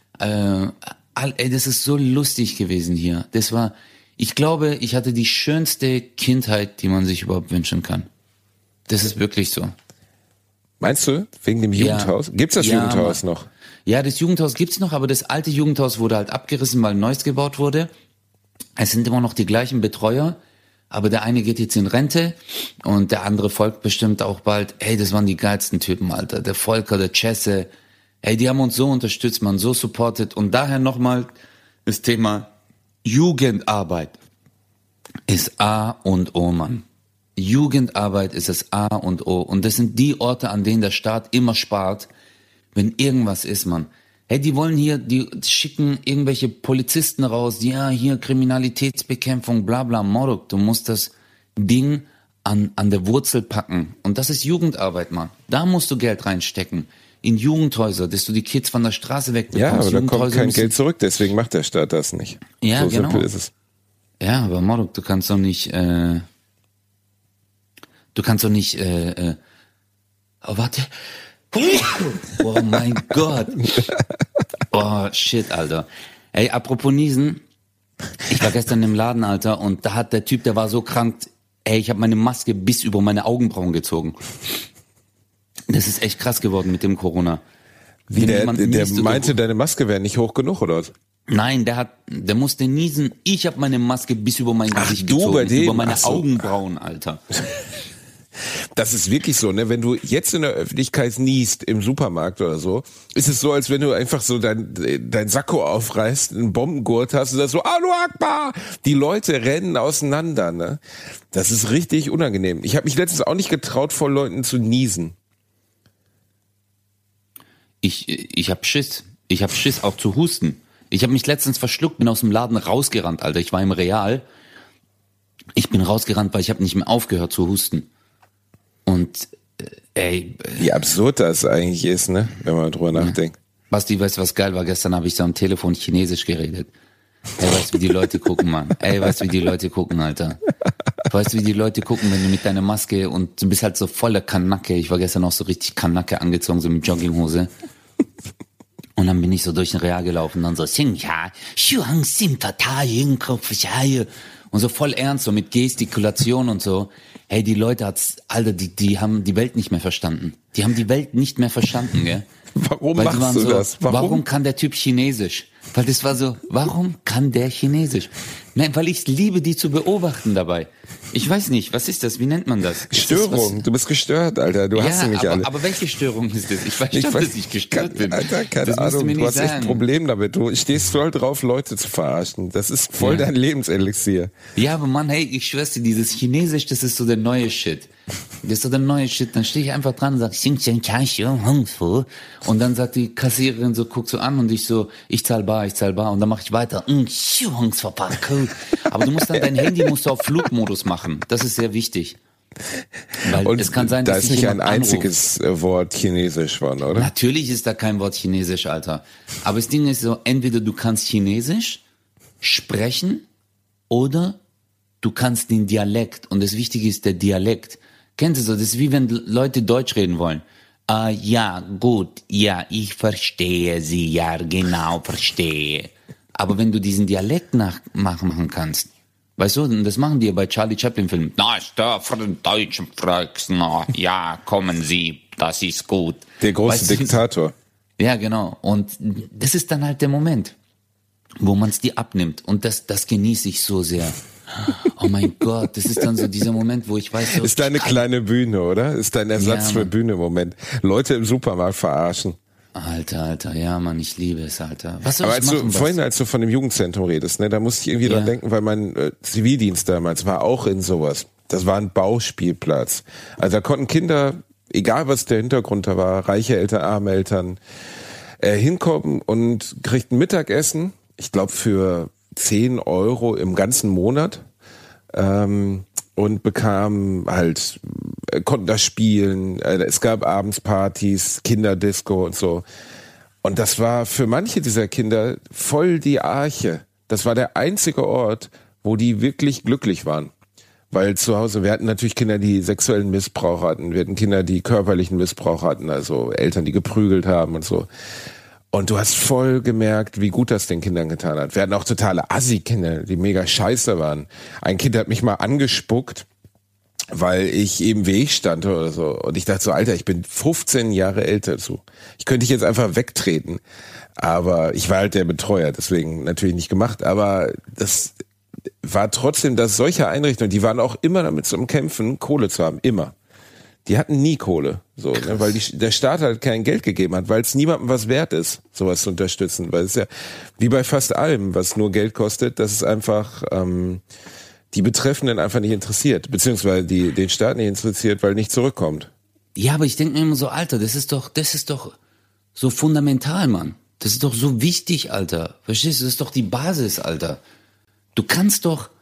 Speaker 2: ey, das ist so lustig gewesen hier, das war, ich glaube, ich hatte die schönste Kindheit, die man sich überhaupt wünschen kann, das ist wirklich so.
Speaker 1: Meinst du, wegen dem Jugendhaus? Ja. Gibt's das Jugendhaus noch?
Speaker 2: Ja, das Jugendhaus gibt's noch, aber das alte Jugendhaus wurde halt abgerissen, weil ein neues gebaut wurde. Es sind immer noch die gleichen Betreuer, aber der eine geht jetzt in Rente und der andere folgt bestimmt auch bald. Ey, das waren die geilsten Typen, Alter. Der Volker, der Chesse. Ey, die haben uns so unterstützt, man, so supportet. Und daher nochmal das Thema Jugendarbeit ist A und O, Mann. Jugendarbeit ist das A und O. Und das sind die Orte, an denen der Staat immer spart, wenn irgendwas ist, Mann. Hey, die schicken irgendwelche Polizisten raus, ja, hier Kriminalitätsbekämpfung, bla bla, Morok. Du musst das Ding an der Wurzel packen. Und das ist Jugendarbeit, Mann. Da musst du Geld reinstecken. In Jugendhäuser, dass du die Kids von der Straße wegbekommst.
Speaker 1: Ja, aber da kommt kein Geld zurück, deswegen macht der Staat das nicht.
Speaker 2: Ja,
Speaker 1: so
Speaker 2: genau.
Speaker 1: Simpel ist es.
Speaker 2: Ja, aber Morok, du kannst doch nicht, oh, warte. Oh mein Gott. Oh, shit, Alter. Ey, apropos Niesen. Ich war gestern im Laden, Alter, und da hat der Typ, der war so krank, ey, ich habe meine Maske bis über meine Augenbrauen gezogen. Das ist echt krass geworden mit dem Corona.
Speaker 1: Wie, der meinte, deine Maske wäre nicht hoch genug, oder was?
Speaker 2: Nein, der musste niesen. Ich habe meine Maske bis über mein Gesicht gezogen,
Speaker 1: bei dem?
Speaker 2: über meine Augenbrauen, Alter.
Speaker 1: Das ist wirklich so, ne? Wenn du jetzt in der Öffentlichkeit niest, im Supermarkt oder so, ist es so, als wenn du einfach so dein Sakko aufreißt, einen Bombengurt hast und sagst so, Allahu Akbar! Die Leute rennen auseinander, ne? Das ist richtig unangenehm. Ich habe mich letztens auch nicht getraut, vor Leuten zu niesen.
Speaker 2: Ich hab Schiss. Ich hab Schiss auch zu husten. Ich habe mich letztens verschluckt, bin aus dem Laden rausgerannt, Alter. Ich war im Real. Ich bin rausgerannt, weil ich habe nicht mehr aufgehört zu husten. Und
Speaker 1: wie absurd das eigentlich ist, ne? Wenn man drüber nachdenkt.
Speaker 2: Basti, weißt du, was geil war? Gestern habe ich so am Telefon Chinesisch geredet. Ey, weißt du, wie die Leute gucken, Mann? Ey, weißt du, wie die Leute gucken, Alter? Weißt du, wie die Leute gucken, wenn du mit deiner Maske und du bist halt so voller Kanacke. Ich war gestern auch so richtig Kanacke angezogen, so mit Jogginghose. Und dann bin ich so durch den Real gelaufen und dann so und so voll ernst, so mit Gestikulation und so. Hey, die Leute Alter, die haben die Welt nicht mehr verstanden. Die haben die Welt nicht mehr verstanden, gell?
Speaker 1: Warum machst du das?
Speaker 2: Warum kann der Typ Chinesisch? Weil das war so, warum kann der Chinesisch? Nein, weil ich liebe, die zu beobachten dabei. Ich weiß nicht, was ist das? Wie nennt man das?
Speaker 1: Störung. Du bist gestört, Alter. Du hast sie nicht alle.
Speaker 2: Aber welche Störung ist das? Ich weiß schon, dass ich gestört bin.
Speaker 1: Alter, keine Ahnung. Du hast echt ein Problem damit. Du stehst voll drauf, Leute zu verarschen. Das ist voll dein Lebenselixier.
Speaker 2: Ja, aber Mann, hey, ich schwör's dir, dieses Chinesisch, das ist so der neue Shit. Das ist so der neue Shit. Dann stehe ich einfach dran und sag, und dann sagt die Kassiererin so, guck so an und ich so, ich zahl bar. Und dann mache ich weiter. Aber du musst dann dein Handy auf Flugmodus machen. Das ist sehr wichtig. Weil
Speaker 1: und
Speaker 2: es kann sein,
Speaker 1: da
Speaker 2: dass
Speaker 1: ist nicht ein einziges Wort Chinesisch von, oder?
Speaker 2: Natürlich ist da kein Wort Chinesisch, Alter. Aber das Ding ist so, entweder du kannst Chinesisch sprechen oder du kannst den Dialekt. Und das Wichtige ist der Dialekt. Kennst du so? Das ist wie wenn Leute Deutsch reden wollen. Ja, gut, ja, ich verstehe Sie, ja, genau, verstehe. Aber wenn du diesen Dialekt nachmachen kannst, weißt du, und das machen die ja bei Charlie Chaplin-Filmen. Na, ist da von den deutschen Volks, na, ja, kommen Sie, das ist gut.
Speaker 1: Der große Diktator.
Speaker 2: Ja, genau. Und das ist dann halt der Moment, wo man es dir abnimmt. Und das genieße ich so sehr. Oh mein Gott, das ist dann so dieser Moment, wo ich weiß... So,
Speaker 1: ist deine kleine Bühne, oder? Ist dein Ersatz für Bühne-Moment. Leute im Supermarkt verarschen.
Speaker 2: Alter, ja, Mann, ich liebe es, Alter. Was soll
Speaker 1: aber
Speaker 2: ich machen,
Speaker 1: vorhin, als du von dem Jugendzentrum redest, ne, da musste ich irgendwie dran denken, weil mein Zivildienst damals war auch in sowas. Das war ein Bauspielplatz. Also da konnten Kinder, egal was der Hintergrund da war, reiche Eltern, arme Eltern, hinkommen und kriegten Mittagessen, ich glaube für 10 € im ganzen Monat, und bekamen halt, konnten da spielen, es gab abends Partys, Kinderdisco und so. Und das war für manche dieser Kinder voll die Arche. Das war der einzige Ort, wo die wirklich glücklich waren. Weil zu Hause, wir hatten natürlich Kinder, die sexuellen Missbrauch hatten, wir hatten Kinder, die körperlichen Missbrauch hatten, also Eltern, die geprügelt haben und so. Und du hast voll gemerkt, wie gut das den Kindern getan hat. Wir hatten auch totale Assi-Kinder, die mega scheiße waren. Ein Kind hat mich mal angespuckt, weil ich im Weg stand oder so. Und ich dachte so, Alter, ich bin 15 Jahre älter zu. Ich könnte dich jetzt einfach wegtreten. Aber ich war halt der Betreuer, deswegen natürlich nicht gemacht. Aber das war trotzdem, dass solche Einrichtungen, die waren auch immer damit zum Kämpfen, Kohle zu haben. Immer. Die hatten nie Kohle, so, ne, weil der Staat halt kein Geld gegeben hat, weil es niemandem was wert ist, sowas zu unterstützen, weil es ja wie bei fast allem, was nur Geld kostet, dass es einfach die Betreffenden einfach nicht interessiert, beziehungsweise den Staat nicht interessiert, weil nicht zurückkommt.
Speaker 2: Ja, aber ich denke mir immer so, Alter, das ist doch so fundamental, Mann. Das ist doch so wichtig, Alter. Verstehst du? Das ist doch die Basis, Alter. Du kannst doch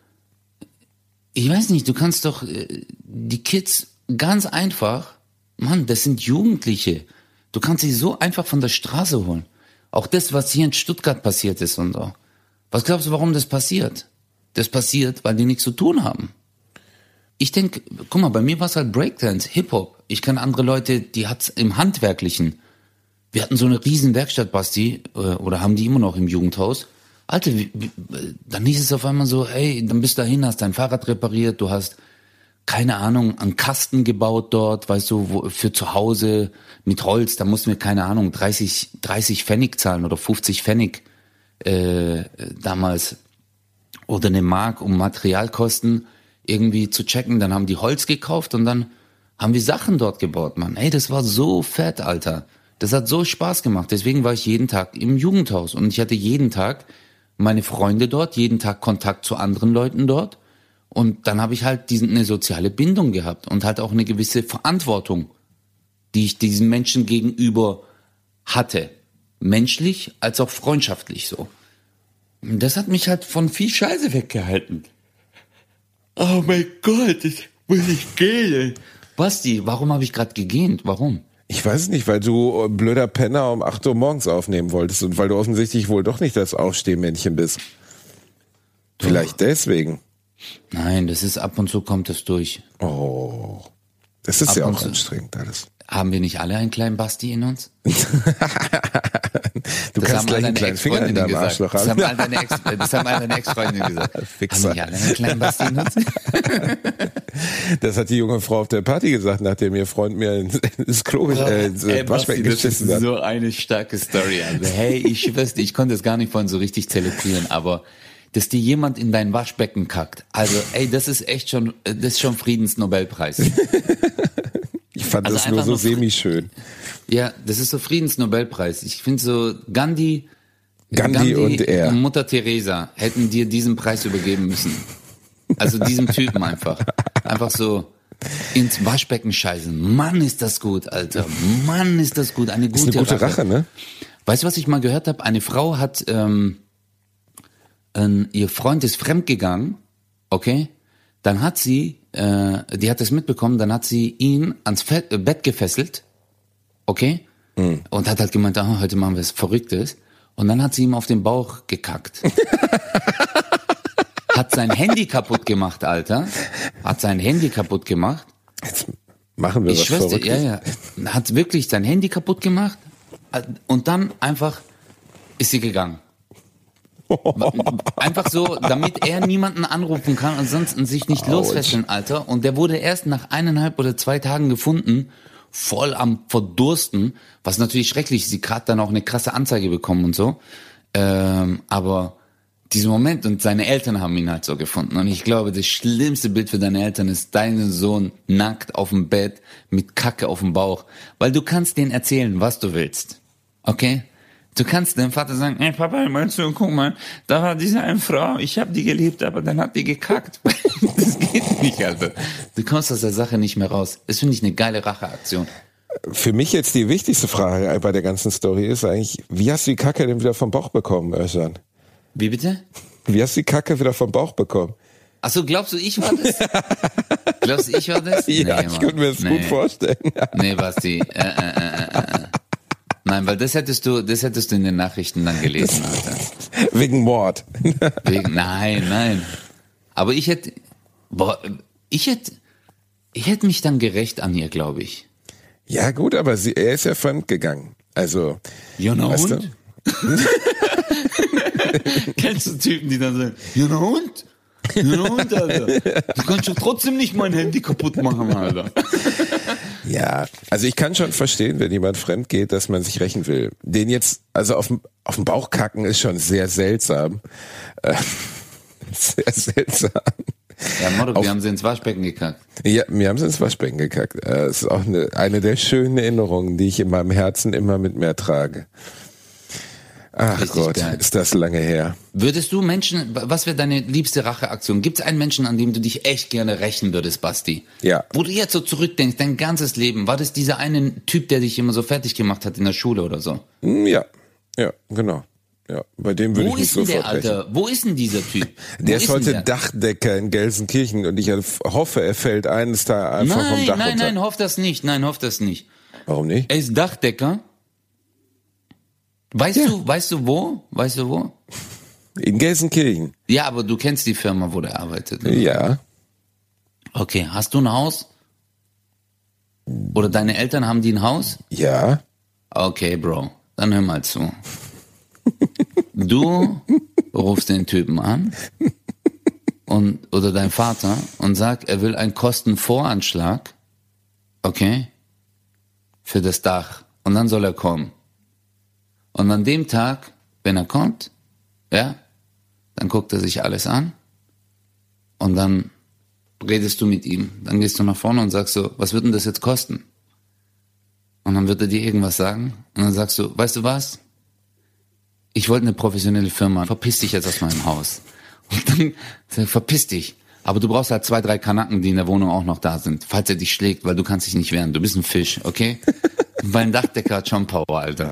Speaker 2: die Kids ganz einfach, Mann, das sind Jugendliche. Du kannst sie so einfach von der Straße holen. Auch das, was hier in Stuttgart passiert ist und so. Was glaubst du, warum das passiert? Das passiert, weil die nichts zu tun haben. Ich denke, guck mal, bei mir war es halt Breakdance, Hip-Hop. Ich kenne andere Leute, die hat's im Handwerklichen. Wir hatten so eine riesen Werkstatt, Basti, oder haben die immer noch im Jugendhaus. Alter, dann hieß es auf einmal so, hey, dann bist du dahin, hast dein Fahrrad repariert, du hast keine Ahnung, einen Kasten gebaut dort, weißt du, für zu Hause mit Holz, da mussten wir, keine Ahnung, 30 Pfennig zahlen oder 50 Pfennig damals oder 1 Mark, um Materialkosten irgendwie zu checken. Dann haben die Holz gekauft und dann haben wir Sachen dort gebaut, Mann. Ey, das war so fett, Alter. Das hat so Spaß gemacht. Deswegen war ich jeden Tag im Jugendhaus. Und ich hatte jeden Tag meine Freunde dort, jeden Tag Kontakt zu anderen Leuten dort. Und dann habe ich halt eine soziale Bindung gehabt und halt auch eine gewisse Verantwortung, die ich diesen Menschen gegenüber hatte. Menschlich als auch freundschaftlich so. Und das hat mich halt von viel Scheiße weggehalten. Oh mein Gott, jetzt muss ich gehen. Basti, warum habe ich gerade gegähnt? Warum?
Speaker 1: Ich weiß es nicht, weil du blöder Penner um 8 Uhr morgens aufnehmen wolltest und weil du offensichtlich wohl doch nicht das Aufstehmännchen bist. Doch. Vielleicht deswegen.
Speaker 2: Nein, das ist ab und zu kommt das durch.
Speaker 1: Oh, das ist ja auch anstrengend alles.
Speaker 2: Haben wir nicht alle einen kleinen Basti in uns?
Speaker 1: Du kannst gleich einen kleinen Finger in deinem Arschloch haben.
Speaker 2: Das haben all deine Ex-Freundinnen gesagt.
Speaker 1: Fixer.
Speaker 2: Haben nicht alle einen kleinen Basti in uns?
Speaker 1: Das hat die junge Frau auf der Party gesagt, nachdem ihr Freund mir ins Klo ins Waschbecken geschissen hat.
Speaker 2: Das ist so eine starke Story. Also, hey, ich schwör's dir, ich konnte es gar nicht vorhin so richtig zelebrieren, aber dass dir jemand in dein Waschbecken kackt, also ey, das ist schon Friedensnobelpreis.
Speaker 1: Ich fand das nur so semi-schön.
Speaker 2: Ja, das ist so Friedensnobelpreis. Ich finde so Gandhi
Speaker 1: und er.
Speaker 2: Und Mutter Teresa hätten dir diesen Preis übergeben müssen. Also diesem Typen einfach. Einfach so ins Waschbecken scheißen. Mann, ist das gut, Alter. Mann, ist das gut. Eine gute
Speaker 1: Rache, ne?
Speaker 2: Weißt du, was ich mal gehört habe? Eine Frau hat, ihr Freund ist fremdgegangen, okay? Dann hat sie, die hat das mitbekommen, dann hat sie ihn ans Bett gefesselt, okay? Mhm. Und hat halt gemeint, heute machen wir was Verrücktes. Und dann hat sie ihm auf den Bauch gekackt. Hat sein Handy kaputt gemacht, Alter. Hat sein Handy kaputt gemacht.
Speaker 1: Jetzt machen wir was Verrücktes.
Speaker 2: Ja. Hat wirklich sein Handy kaputt gemacht. Und dann einfach ist sie gegangen. Einfach so, damit er niemanden anrufen kann, ansonsten sich nicht losfesseln, Alter. Und der wurde erst nach 1,5 oder 2 Tagen gefunden, voll am Verdursten, was natürlich schrecklich ist. Sie hat dann auch eine krasse Anzeige bekommen und so. Aber diesen Moment, und seine Eltern haben ihn halt so gefunden. Und ich glaube, das schlimmste Bild für deine Eltern ist dein Sohn nackt auf dem Bett mit Kacke auf dem Bauch. Weil du kannst denen erzählen, was du willst. Okay? Du kannst deinem Vater sagen, ey Papa, meinst du, guck mal, da war diese eine Frau, ich habe die geliebt, aber dann hat die gekackt. Das geht nicht, Alter. Du kommst aus der Sache nicht mehr raus. Das finde ich eine geile Racheaktion.
Speaker 1: Für mich jetzt die wichtigste Frage bei der ganzen Story ist eigentlich, wie hast du die Kacke denn wieder vom Bauch bekommen, Özcan?
Speaker 2: Wie bitte?
Speaker 1: Wie hast du die Kacke wieder vom Bauch bekommen?
Speaker 2: Ach so, glaubst du, ich war das? Glaubst du, ich war das?
Speaker 1: Ja, ich könnte mir das gut vorstellen.
Speaker 2: Nee, Basti. Nein, weil das hättest du in den Nachrichten dann gelesen, Alter.
Speaker 1: Wegen Mord.
Speaker 2: Nein. Aber ich hätte mich dann gerecht an ihr, glaube ich.
Speaker 1: Ja gut, aber er ist ja fremdgegangen. Also,
Speaker 2: ja, na und? Du? Kennst du Typen, die dann sagen, ja, na und? Ja, na und, Alter? Du kannst doch trotzdem nicht mein Handy kaputt machen, Alter.
Speaker 1: Ja, also ich kann schon verstehen, wenn jemand fremd geht, dass man sich rächen will. Den jetzt, also auf dem Bauch kacken ist schon sehr seltsam. Sehr seltsam.
Speaker 2: Ja, Mordok, wir haben sie ins Waschbecken gekackt.
Speaker 1: Ja, wir haben sie ins Waschbecken gekackt. Das ist auch eine der schönen Erinnerungen, die ich in meinem Herzen immer mit mir trage. Ach richtig Gott, geil. Ist das lange her.
Speaker 2: Würdest du was wäre deine liebste Racheaktion? Gibt es einen Menschen, an dem du dich echt gerne rächen würdest, Basti?
Speaker 1: Ja.
Speaker 2: Wo du jetzt so zurückdenkst, dein ganzes Leben, war das dieser eine Typ, der dich immer so fertig gemacht hat in der Schule oder so?
Speaker 1: Ja, genau. Ja, bei dem würde ich mich sofort rächen.
Speaker 2: Wo ist denn dieser Typ?
Speaker 1: Der ist heute Dachdecker in Gelsenkirchen und ich hoffe, er fällt eines Tages einfach vom Dach runter.
Speaker 2: Nein, hoff das nicht.
Speaker 1: Warum nicht?
Speaker 2: Er ist Dachdecker. Weißt du wo?
Speaker 1: In Gelsenkirchen.
Speaker 2: Ja, aber du kennst die Firma, wo der arbeitet. Ne?
Speaker 1: Ja.
Speaker 2: Okay, hast du ein Haus? Oder deine Eltern, haben die ein Haus?
Speaker 1: Ja.
Speaker 2: Okay, Bro, dann hör mal zu. Du rufst den Typen an oder dein Vater und sag, er will einen Kostenvoranschlag, okay, für das Dach. Und dann soll er kommen. Und an dem Tag, wenn er kommt, ja, dann guckt er sich alles an und dann redest du mit ihm. Dann gehst du nach vorne und sagst so, was wird denn das jetzt kosten? Und dann wird er dir irgendwas sagen. Und dann sagst du, weißt du was? Ich wollte eine professionelle Firma. Verpiss dich jetzt aus meinem Haus. Und dann sag ich, verpiss dich. Aber du brauchst halt 2, 3 Kanaken, die in der Wohnung auch noch da sind. Falls er dich schlägt, weil du kannst dich nicht wehren. Du bist ein Fisch, okay? Weil ein Dachdecker hat schon Power, Alter.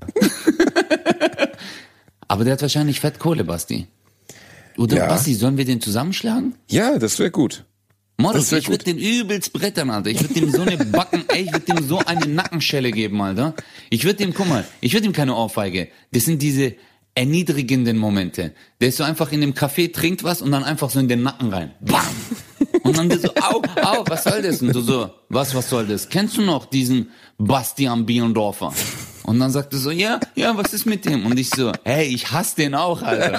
Speaker 2: Aber der hat wahrscheinlich Fettkohle, Basti. Oder
Speaker 1: Ja.
Speaker 2: Basti, sollen wir den zusammenschlagen?
Speaker 1: Ja, das wäre gut.
Speaker 2: Modus,
Speaker 1: wär
Speaker 2: ich würde den übelst brettern, Alter. Ich würde dem so eine Backen, ich würde dem so eine Nackenschelle geben, Alter. Ich würde dem, guck mal, ich würde ihm keine Ohrfeige. Das sind diese erniedrigenden Momente. Der ist so einfach in dem Café, trinkt was und dann einfach so in den Nacken rein. Bam! Und dann der so, au, was soll das? Und du so, was soll das? Kennst du noch diesen Bastian Bielendorfer? Und dann sagt er so, ja, was ist mit dem? Und ich so, hey, ich hasse den auch, Alter.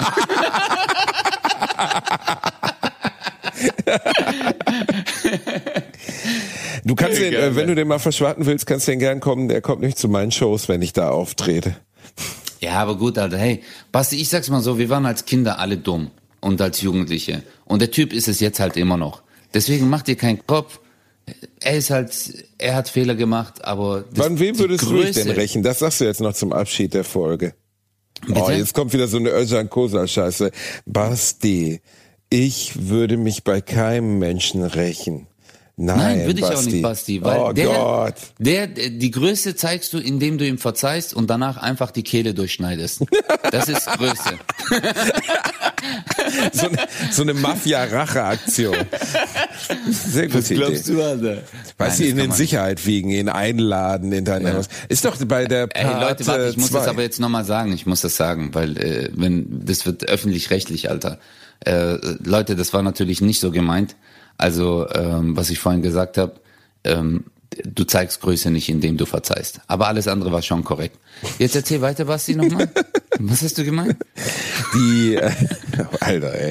Speaker 1: Du kannst den, wenn du den mal verschwarten willst, kannst du den gern kommen. Der kommt nicht zu meinen Shows, wenn ich da auftrete.
Speaker 2: Ja, aber gut, Alter, hey, Basti, ich sag's mal so, wir waren als Kinder alle dumm und als Jugendliche. Und der Typ ist es jetzt halt immer noch. Deswegen mach dir keinen Kopf. Er hat Fehler gemacht, aber
Speaker 1: Wann wem würdest du dich denn rächen? Das sagst du jetzt noch zum Abschied der Folge.
Speaker 2: Bitte?
Speaker 1: Oh, jetzt kommt wieder so eine Özcan Kosa-Scheiße. Basti, ich würde mich bei keinem Menschen rächen. Nein,
Speaker 2: würde ich
Speaker 1: Basti.
Speaker 2: auch nicht, Basti, weil
Speaker 1: oh Gott.
Speaker 2: die Größe zeigst du, indem du ihm verzeihst und danach einfach die Kehle durchschneidest. Das ist Größe.
Speaker 1: So eine Mafia-Rache-Aktion. Sehr gute Idee.
Speaker 2: du, Alter?
Speaker 1: Weißt du, ihn in Sicherheit wiegen, ihn einladen in dein Haus. Ist doch bei der Part
Speaker 2: Ey, Leute, warte, ich muss
Speaker 1: 2.
Speaker 2: das aber jetzt nochmal sagen. Ich muss das sagen, weil das wird öffentlich-rechtlich, Alter. Leute, das war natürlich nicht so gemeint. Also, was ich vorhin gesagt habe, du zeigst Größe nicht, indem du verzeihst. Aber alles andere war schon korrekt. Jetzt erzähl weiter, Basti, nochmal. Was hast du gemeint?
Speaker 1: Alter, ey.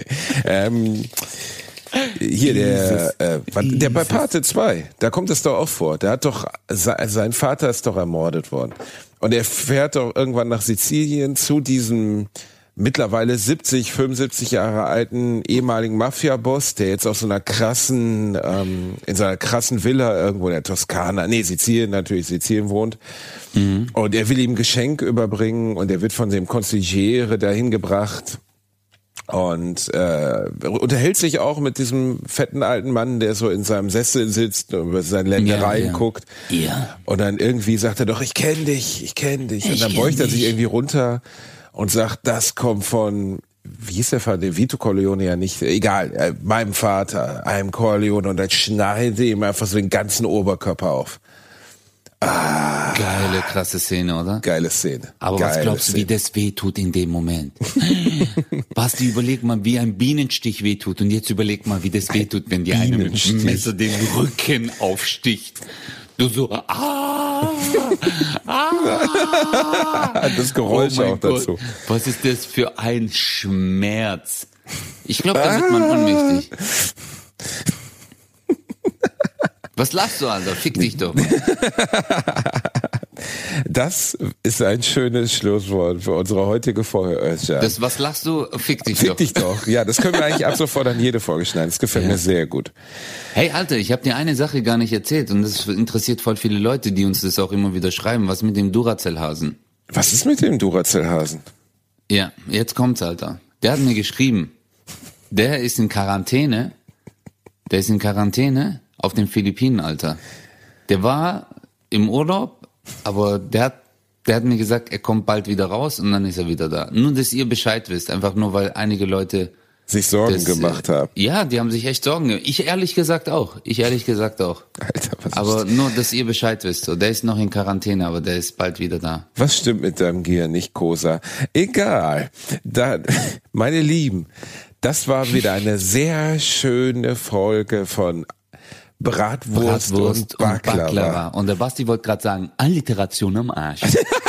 Speaker 1: Hier, der bei Parte 2, da kommt es doch auch vor. Der hat doch, sein Vater ist doch ermordet worden. Und er fährt doch irgendwann nach Sizilien zu diesem mittlerweile 75 Jahre alten ehemaligen Mafia-Boss, der jetzt auf so einer krassen, in so einer krassen Villa irgendwo in der Toskana, Sizilien wohnt. Mhm. Und er will ihm ein Geschenk überbringen und er wird von dem Consigliere dahin gebracht und unterhält sich auch mit diesem fetten alten Mann, der so in seinem Sessel sitzt und über seine Ländereien guckt. Ja. Und dann irgendwie sagt er doch, ich kenn dich. Und dann beugt er sich irgendwie runter und sagt, das kommt von, wie hieß der Vater, Vito Corleone ja nicht, egal, meinem Vater, einem Corleone, und dann schneidet ihm einfach so den ganzen Oberkörper auf.
Speaker 2: Geile, krasse Szene, oder?
Speaker 1: Geile Szene.
Speaker 2: Aber was glaubst du, wie das wehtut in dem Moment? Basti, überleg mal, wie ein Bienenstich wehtut, und jetzt überleg mal, wie das wehtut, wenn dir einer mit dem Messer den Rücken aufsticht. Du so,
Speaker 1: das Geräusch auch dazu.
Speaker 2: Gott, was ist das für ein Schmerz? Ich glaube, da wird man ohnmächtig. Was lachst du, Alter? Fick dich doch.
Speaker 1: Das ist ein schönes Schlusswort für unsere heutige Folge, Özcan.
Speaker 2: Was lachst du? Fick dich
Speaker 1: doch. Fick dich doch. Ja, das können wir eigentlich ab sofort an jede Folge schneiden. Das gefällt mir sehr gut.
Speaker 2: Hey, Alter, ich habe dir eine Sache gar nicht erzählt, und das interessiert voll viele Leute, die uns das auch immer wieder schreiben. Was mit dem Duracell-Hasen?
Speaker 1: Was ist mit dem Duracell-Hasen?
Speaker 2: Ja, jetzt kommt's, Alter. Der hat mir geschrieben, der ist in Quarantäne auf den Philippinen, Alter. Der war im Urlaub, aber der hat mir gesagt, er kommt bald wieder raus und dann ist er wieder da. Nur, dass ihr Bescheid wisst, einfach nur, weil einige Leute
Speaker 1: sich Sorgen gemacht haben.
Speaker 2: Ja, die haben sich echt Sorgen gemacht. Ich ehrlich gesagt auch.
Speaker 1: Alter,
Speaker 2: aber nur, dass ihr Bescheid wisst. So, der ist noch in Quarantäne, aber der ist bald wieder da.
Speaker 1: Was stimmt mit deinem Gehirn nicht, Kosa? Egal. Meine Lieben, das war wieder eine sehr schöne Folge von Bratwurst und Baklava.
Speaker 2: Und der Basti wollte gerade sagen, Alliteration am Arsch.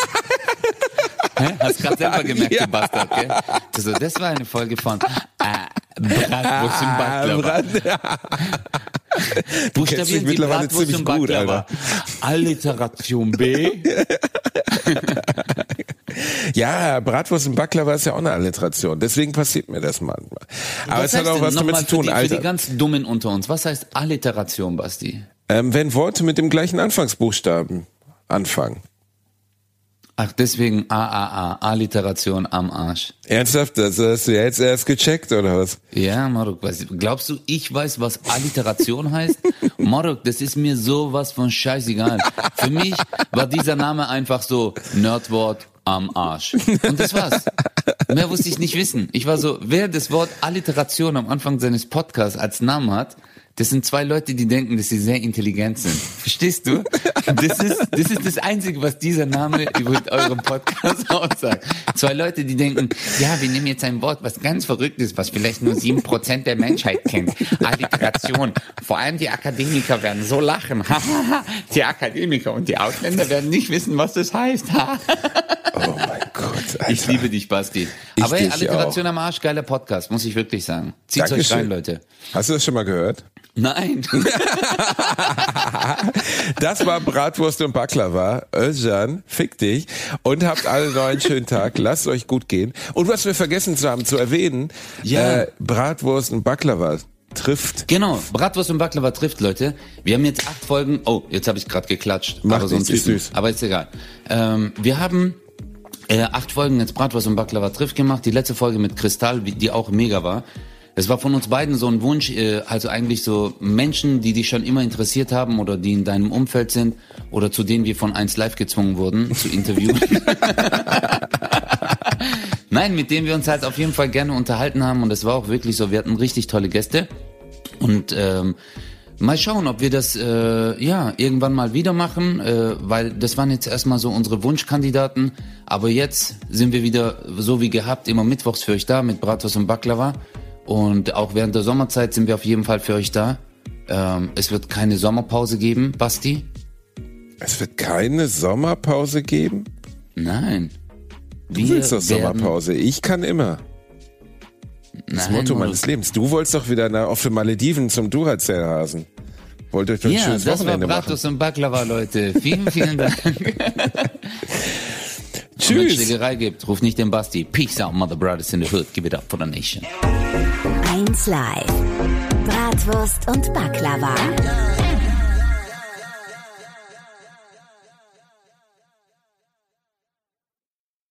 Speaker 2: Hast gerade selber gemerkt, du Bastard, gell? Das war eine Folge von Bratwurst und Baklava. Buchstabieren Sie Bratwurst und Baklava. Alliteration B.
Speaker 1: Ja, Bratwurst und Baklava ist ja auch eine Alliteration. Deswegen passiert mir das manchmal. Aber es hat auch was damit zu tun,
Speaker 2: Alter. Für die ganz Dummen unter uns, was heißt Alliteration, Basti?
Speaker 1: Wenn Worte mit dem gleichen Anfangsbuchstaben anfangen.
Speaker 2: Ach, deswegen Alliteration am Arsch.
Speaker 1: Ernsthaft? Das hast du jetzt erst gecheckt, oder was?
Speaker 2: Ja, Marok, glaubst du, ich weiß, was Alliteration heißt? Marok, das ist mir sowas von scheißegal. Für mich war dieser Name einfach so Nerdwort am Arsch. Und das war's. Mehr wusste ich nicht wissen. Ich war so, wer das Wort Alliteration am Anfang seines Podcasts als Namen hat, das sind zwei Leute, die denken, dass sie sehr intelligent sind. Verstehst du? Das ist das Einzige, was dieser Name über eurem Podcast aussagt. Zwei Leute, die denken, ja, wir nehmen jetzt ein Wort, was ganz verrückt ist, was vielleicht nur 7% der Menschheit kennt. Alliteration. Vor allem die Akademiker werden so lachen. Die Akademiker und die Ausländer werden nicht wissen, was das heißt.
Speaker 1: Oh mein Gott, Alter.
Speaker 2: Ich liebe dich, Basti. Aber hey, Alliteration am Arsch, geiler Podcast, muss ich wirklich sagen. Zieht's euch rein, Leute.
Speaker 1: Hast du das schon mal gehört?
Speaker 2: Nein.
Speaker 1: Das war Bratwurst und Baklava. Özcan, fick dich. Und habt alle noch einen schönen Tag. Lasst euch gut gehen. Und was wir vergessen haben zu erwähnen, Bratwurst und Baklava trifft.
Speaker 2: Genau, Bratwurst und Baklava trifft, Leute. Wir haben jetzt 8 Folgen. Oh, jetzt habe ich gerade geklatscht.
Speaker 1: Macht
Speaker 2: aber so ein bisschen.
Speaker 1: Süß.
Speaker 2: Aber ist egal. Wir haben 8 Folgen jetzt Bratwurst und Baklava trifft gemacht. Die letzte Folge mit Kristall, die auch mega war. Es war von uns beiden so ein Wunsch, also eigentlich so Menschen, die dich schon immer interessiert haben oder die in deinem Umfeld sind oder zu denen wir von 1 Live gezwungen wurden, zu interviewen. Nein, mit denen wir uns halt auf jeden Fall gerne unterhalten haben und es war auch wirklich so, wir hatten richtig tolle Gäste und mal schauen, ob wir das irgendwann mal wieder machen, weil das waren jetzt erstmal so unsere Wunschkandidaten, aber jetzt sind wir wieder so wie gehabt, immer mittwochs für euch da mit Bratwurst und Baklava. Und auch während der Sommerzeit sind wir auf jeden Fall für euch da. Es wird keine Sommerpause geben, Basti.
Speaker 1: Es wird keine Sommerpause geben?
Speaker 2: Nein.
Speaker 1: Du willst doch Sommerpause. Ich kann immer. Das Motto meines Lebens. Du wolltest doch wieder auf den Malediven zum Duracell-Hasen. Wollt euch doch ein schönes Wochenende machen. Ja, das war Bratwurst und Baklava, Leute. Vielen, vielen Dank. Tschüss. Und wenn es Schlägerei gibt, ruf nicht den Basti. Peace out, mother brothers in the hood. Give it up for the nation.
Speaker 3: 1 Live. Bratwurst und Baklava.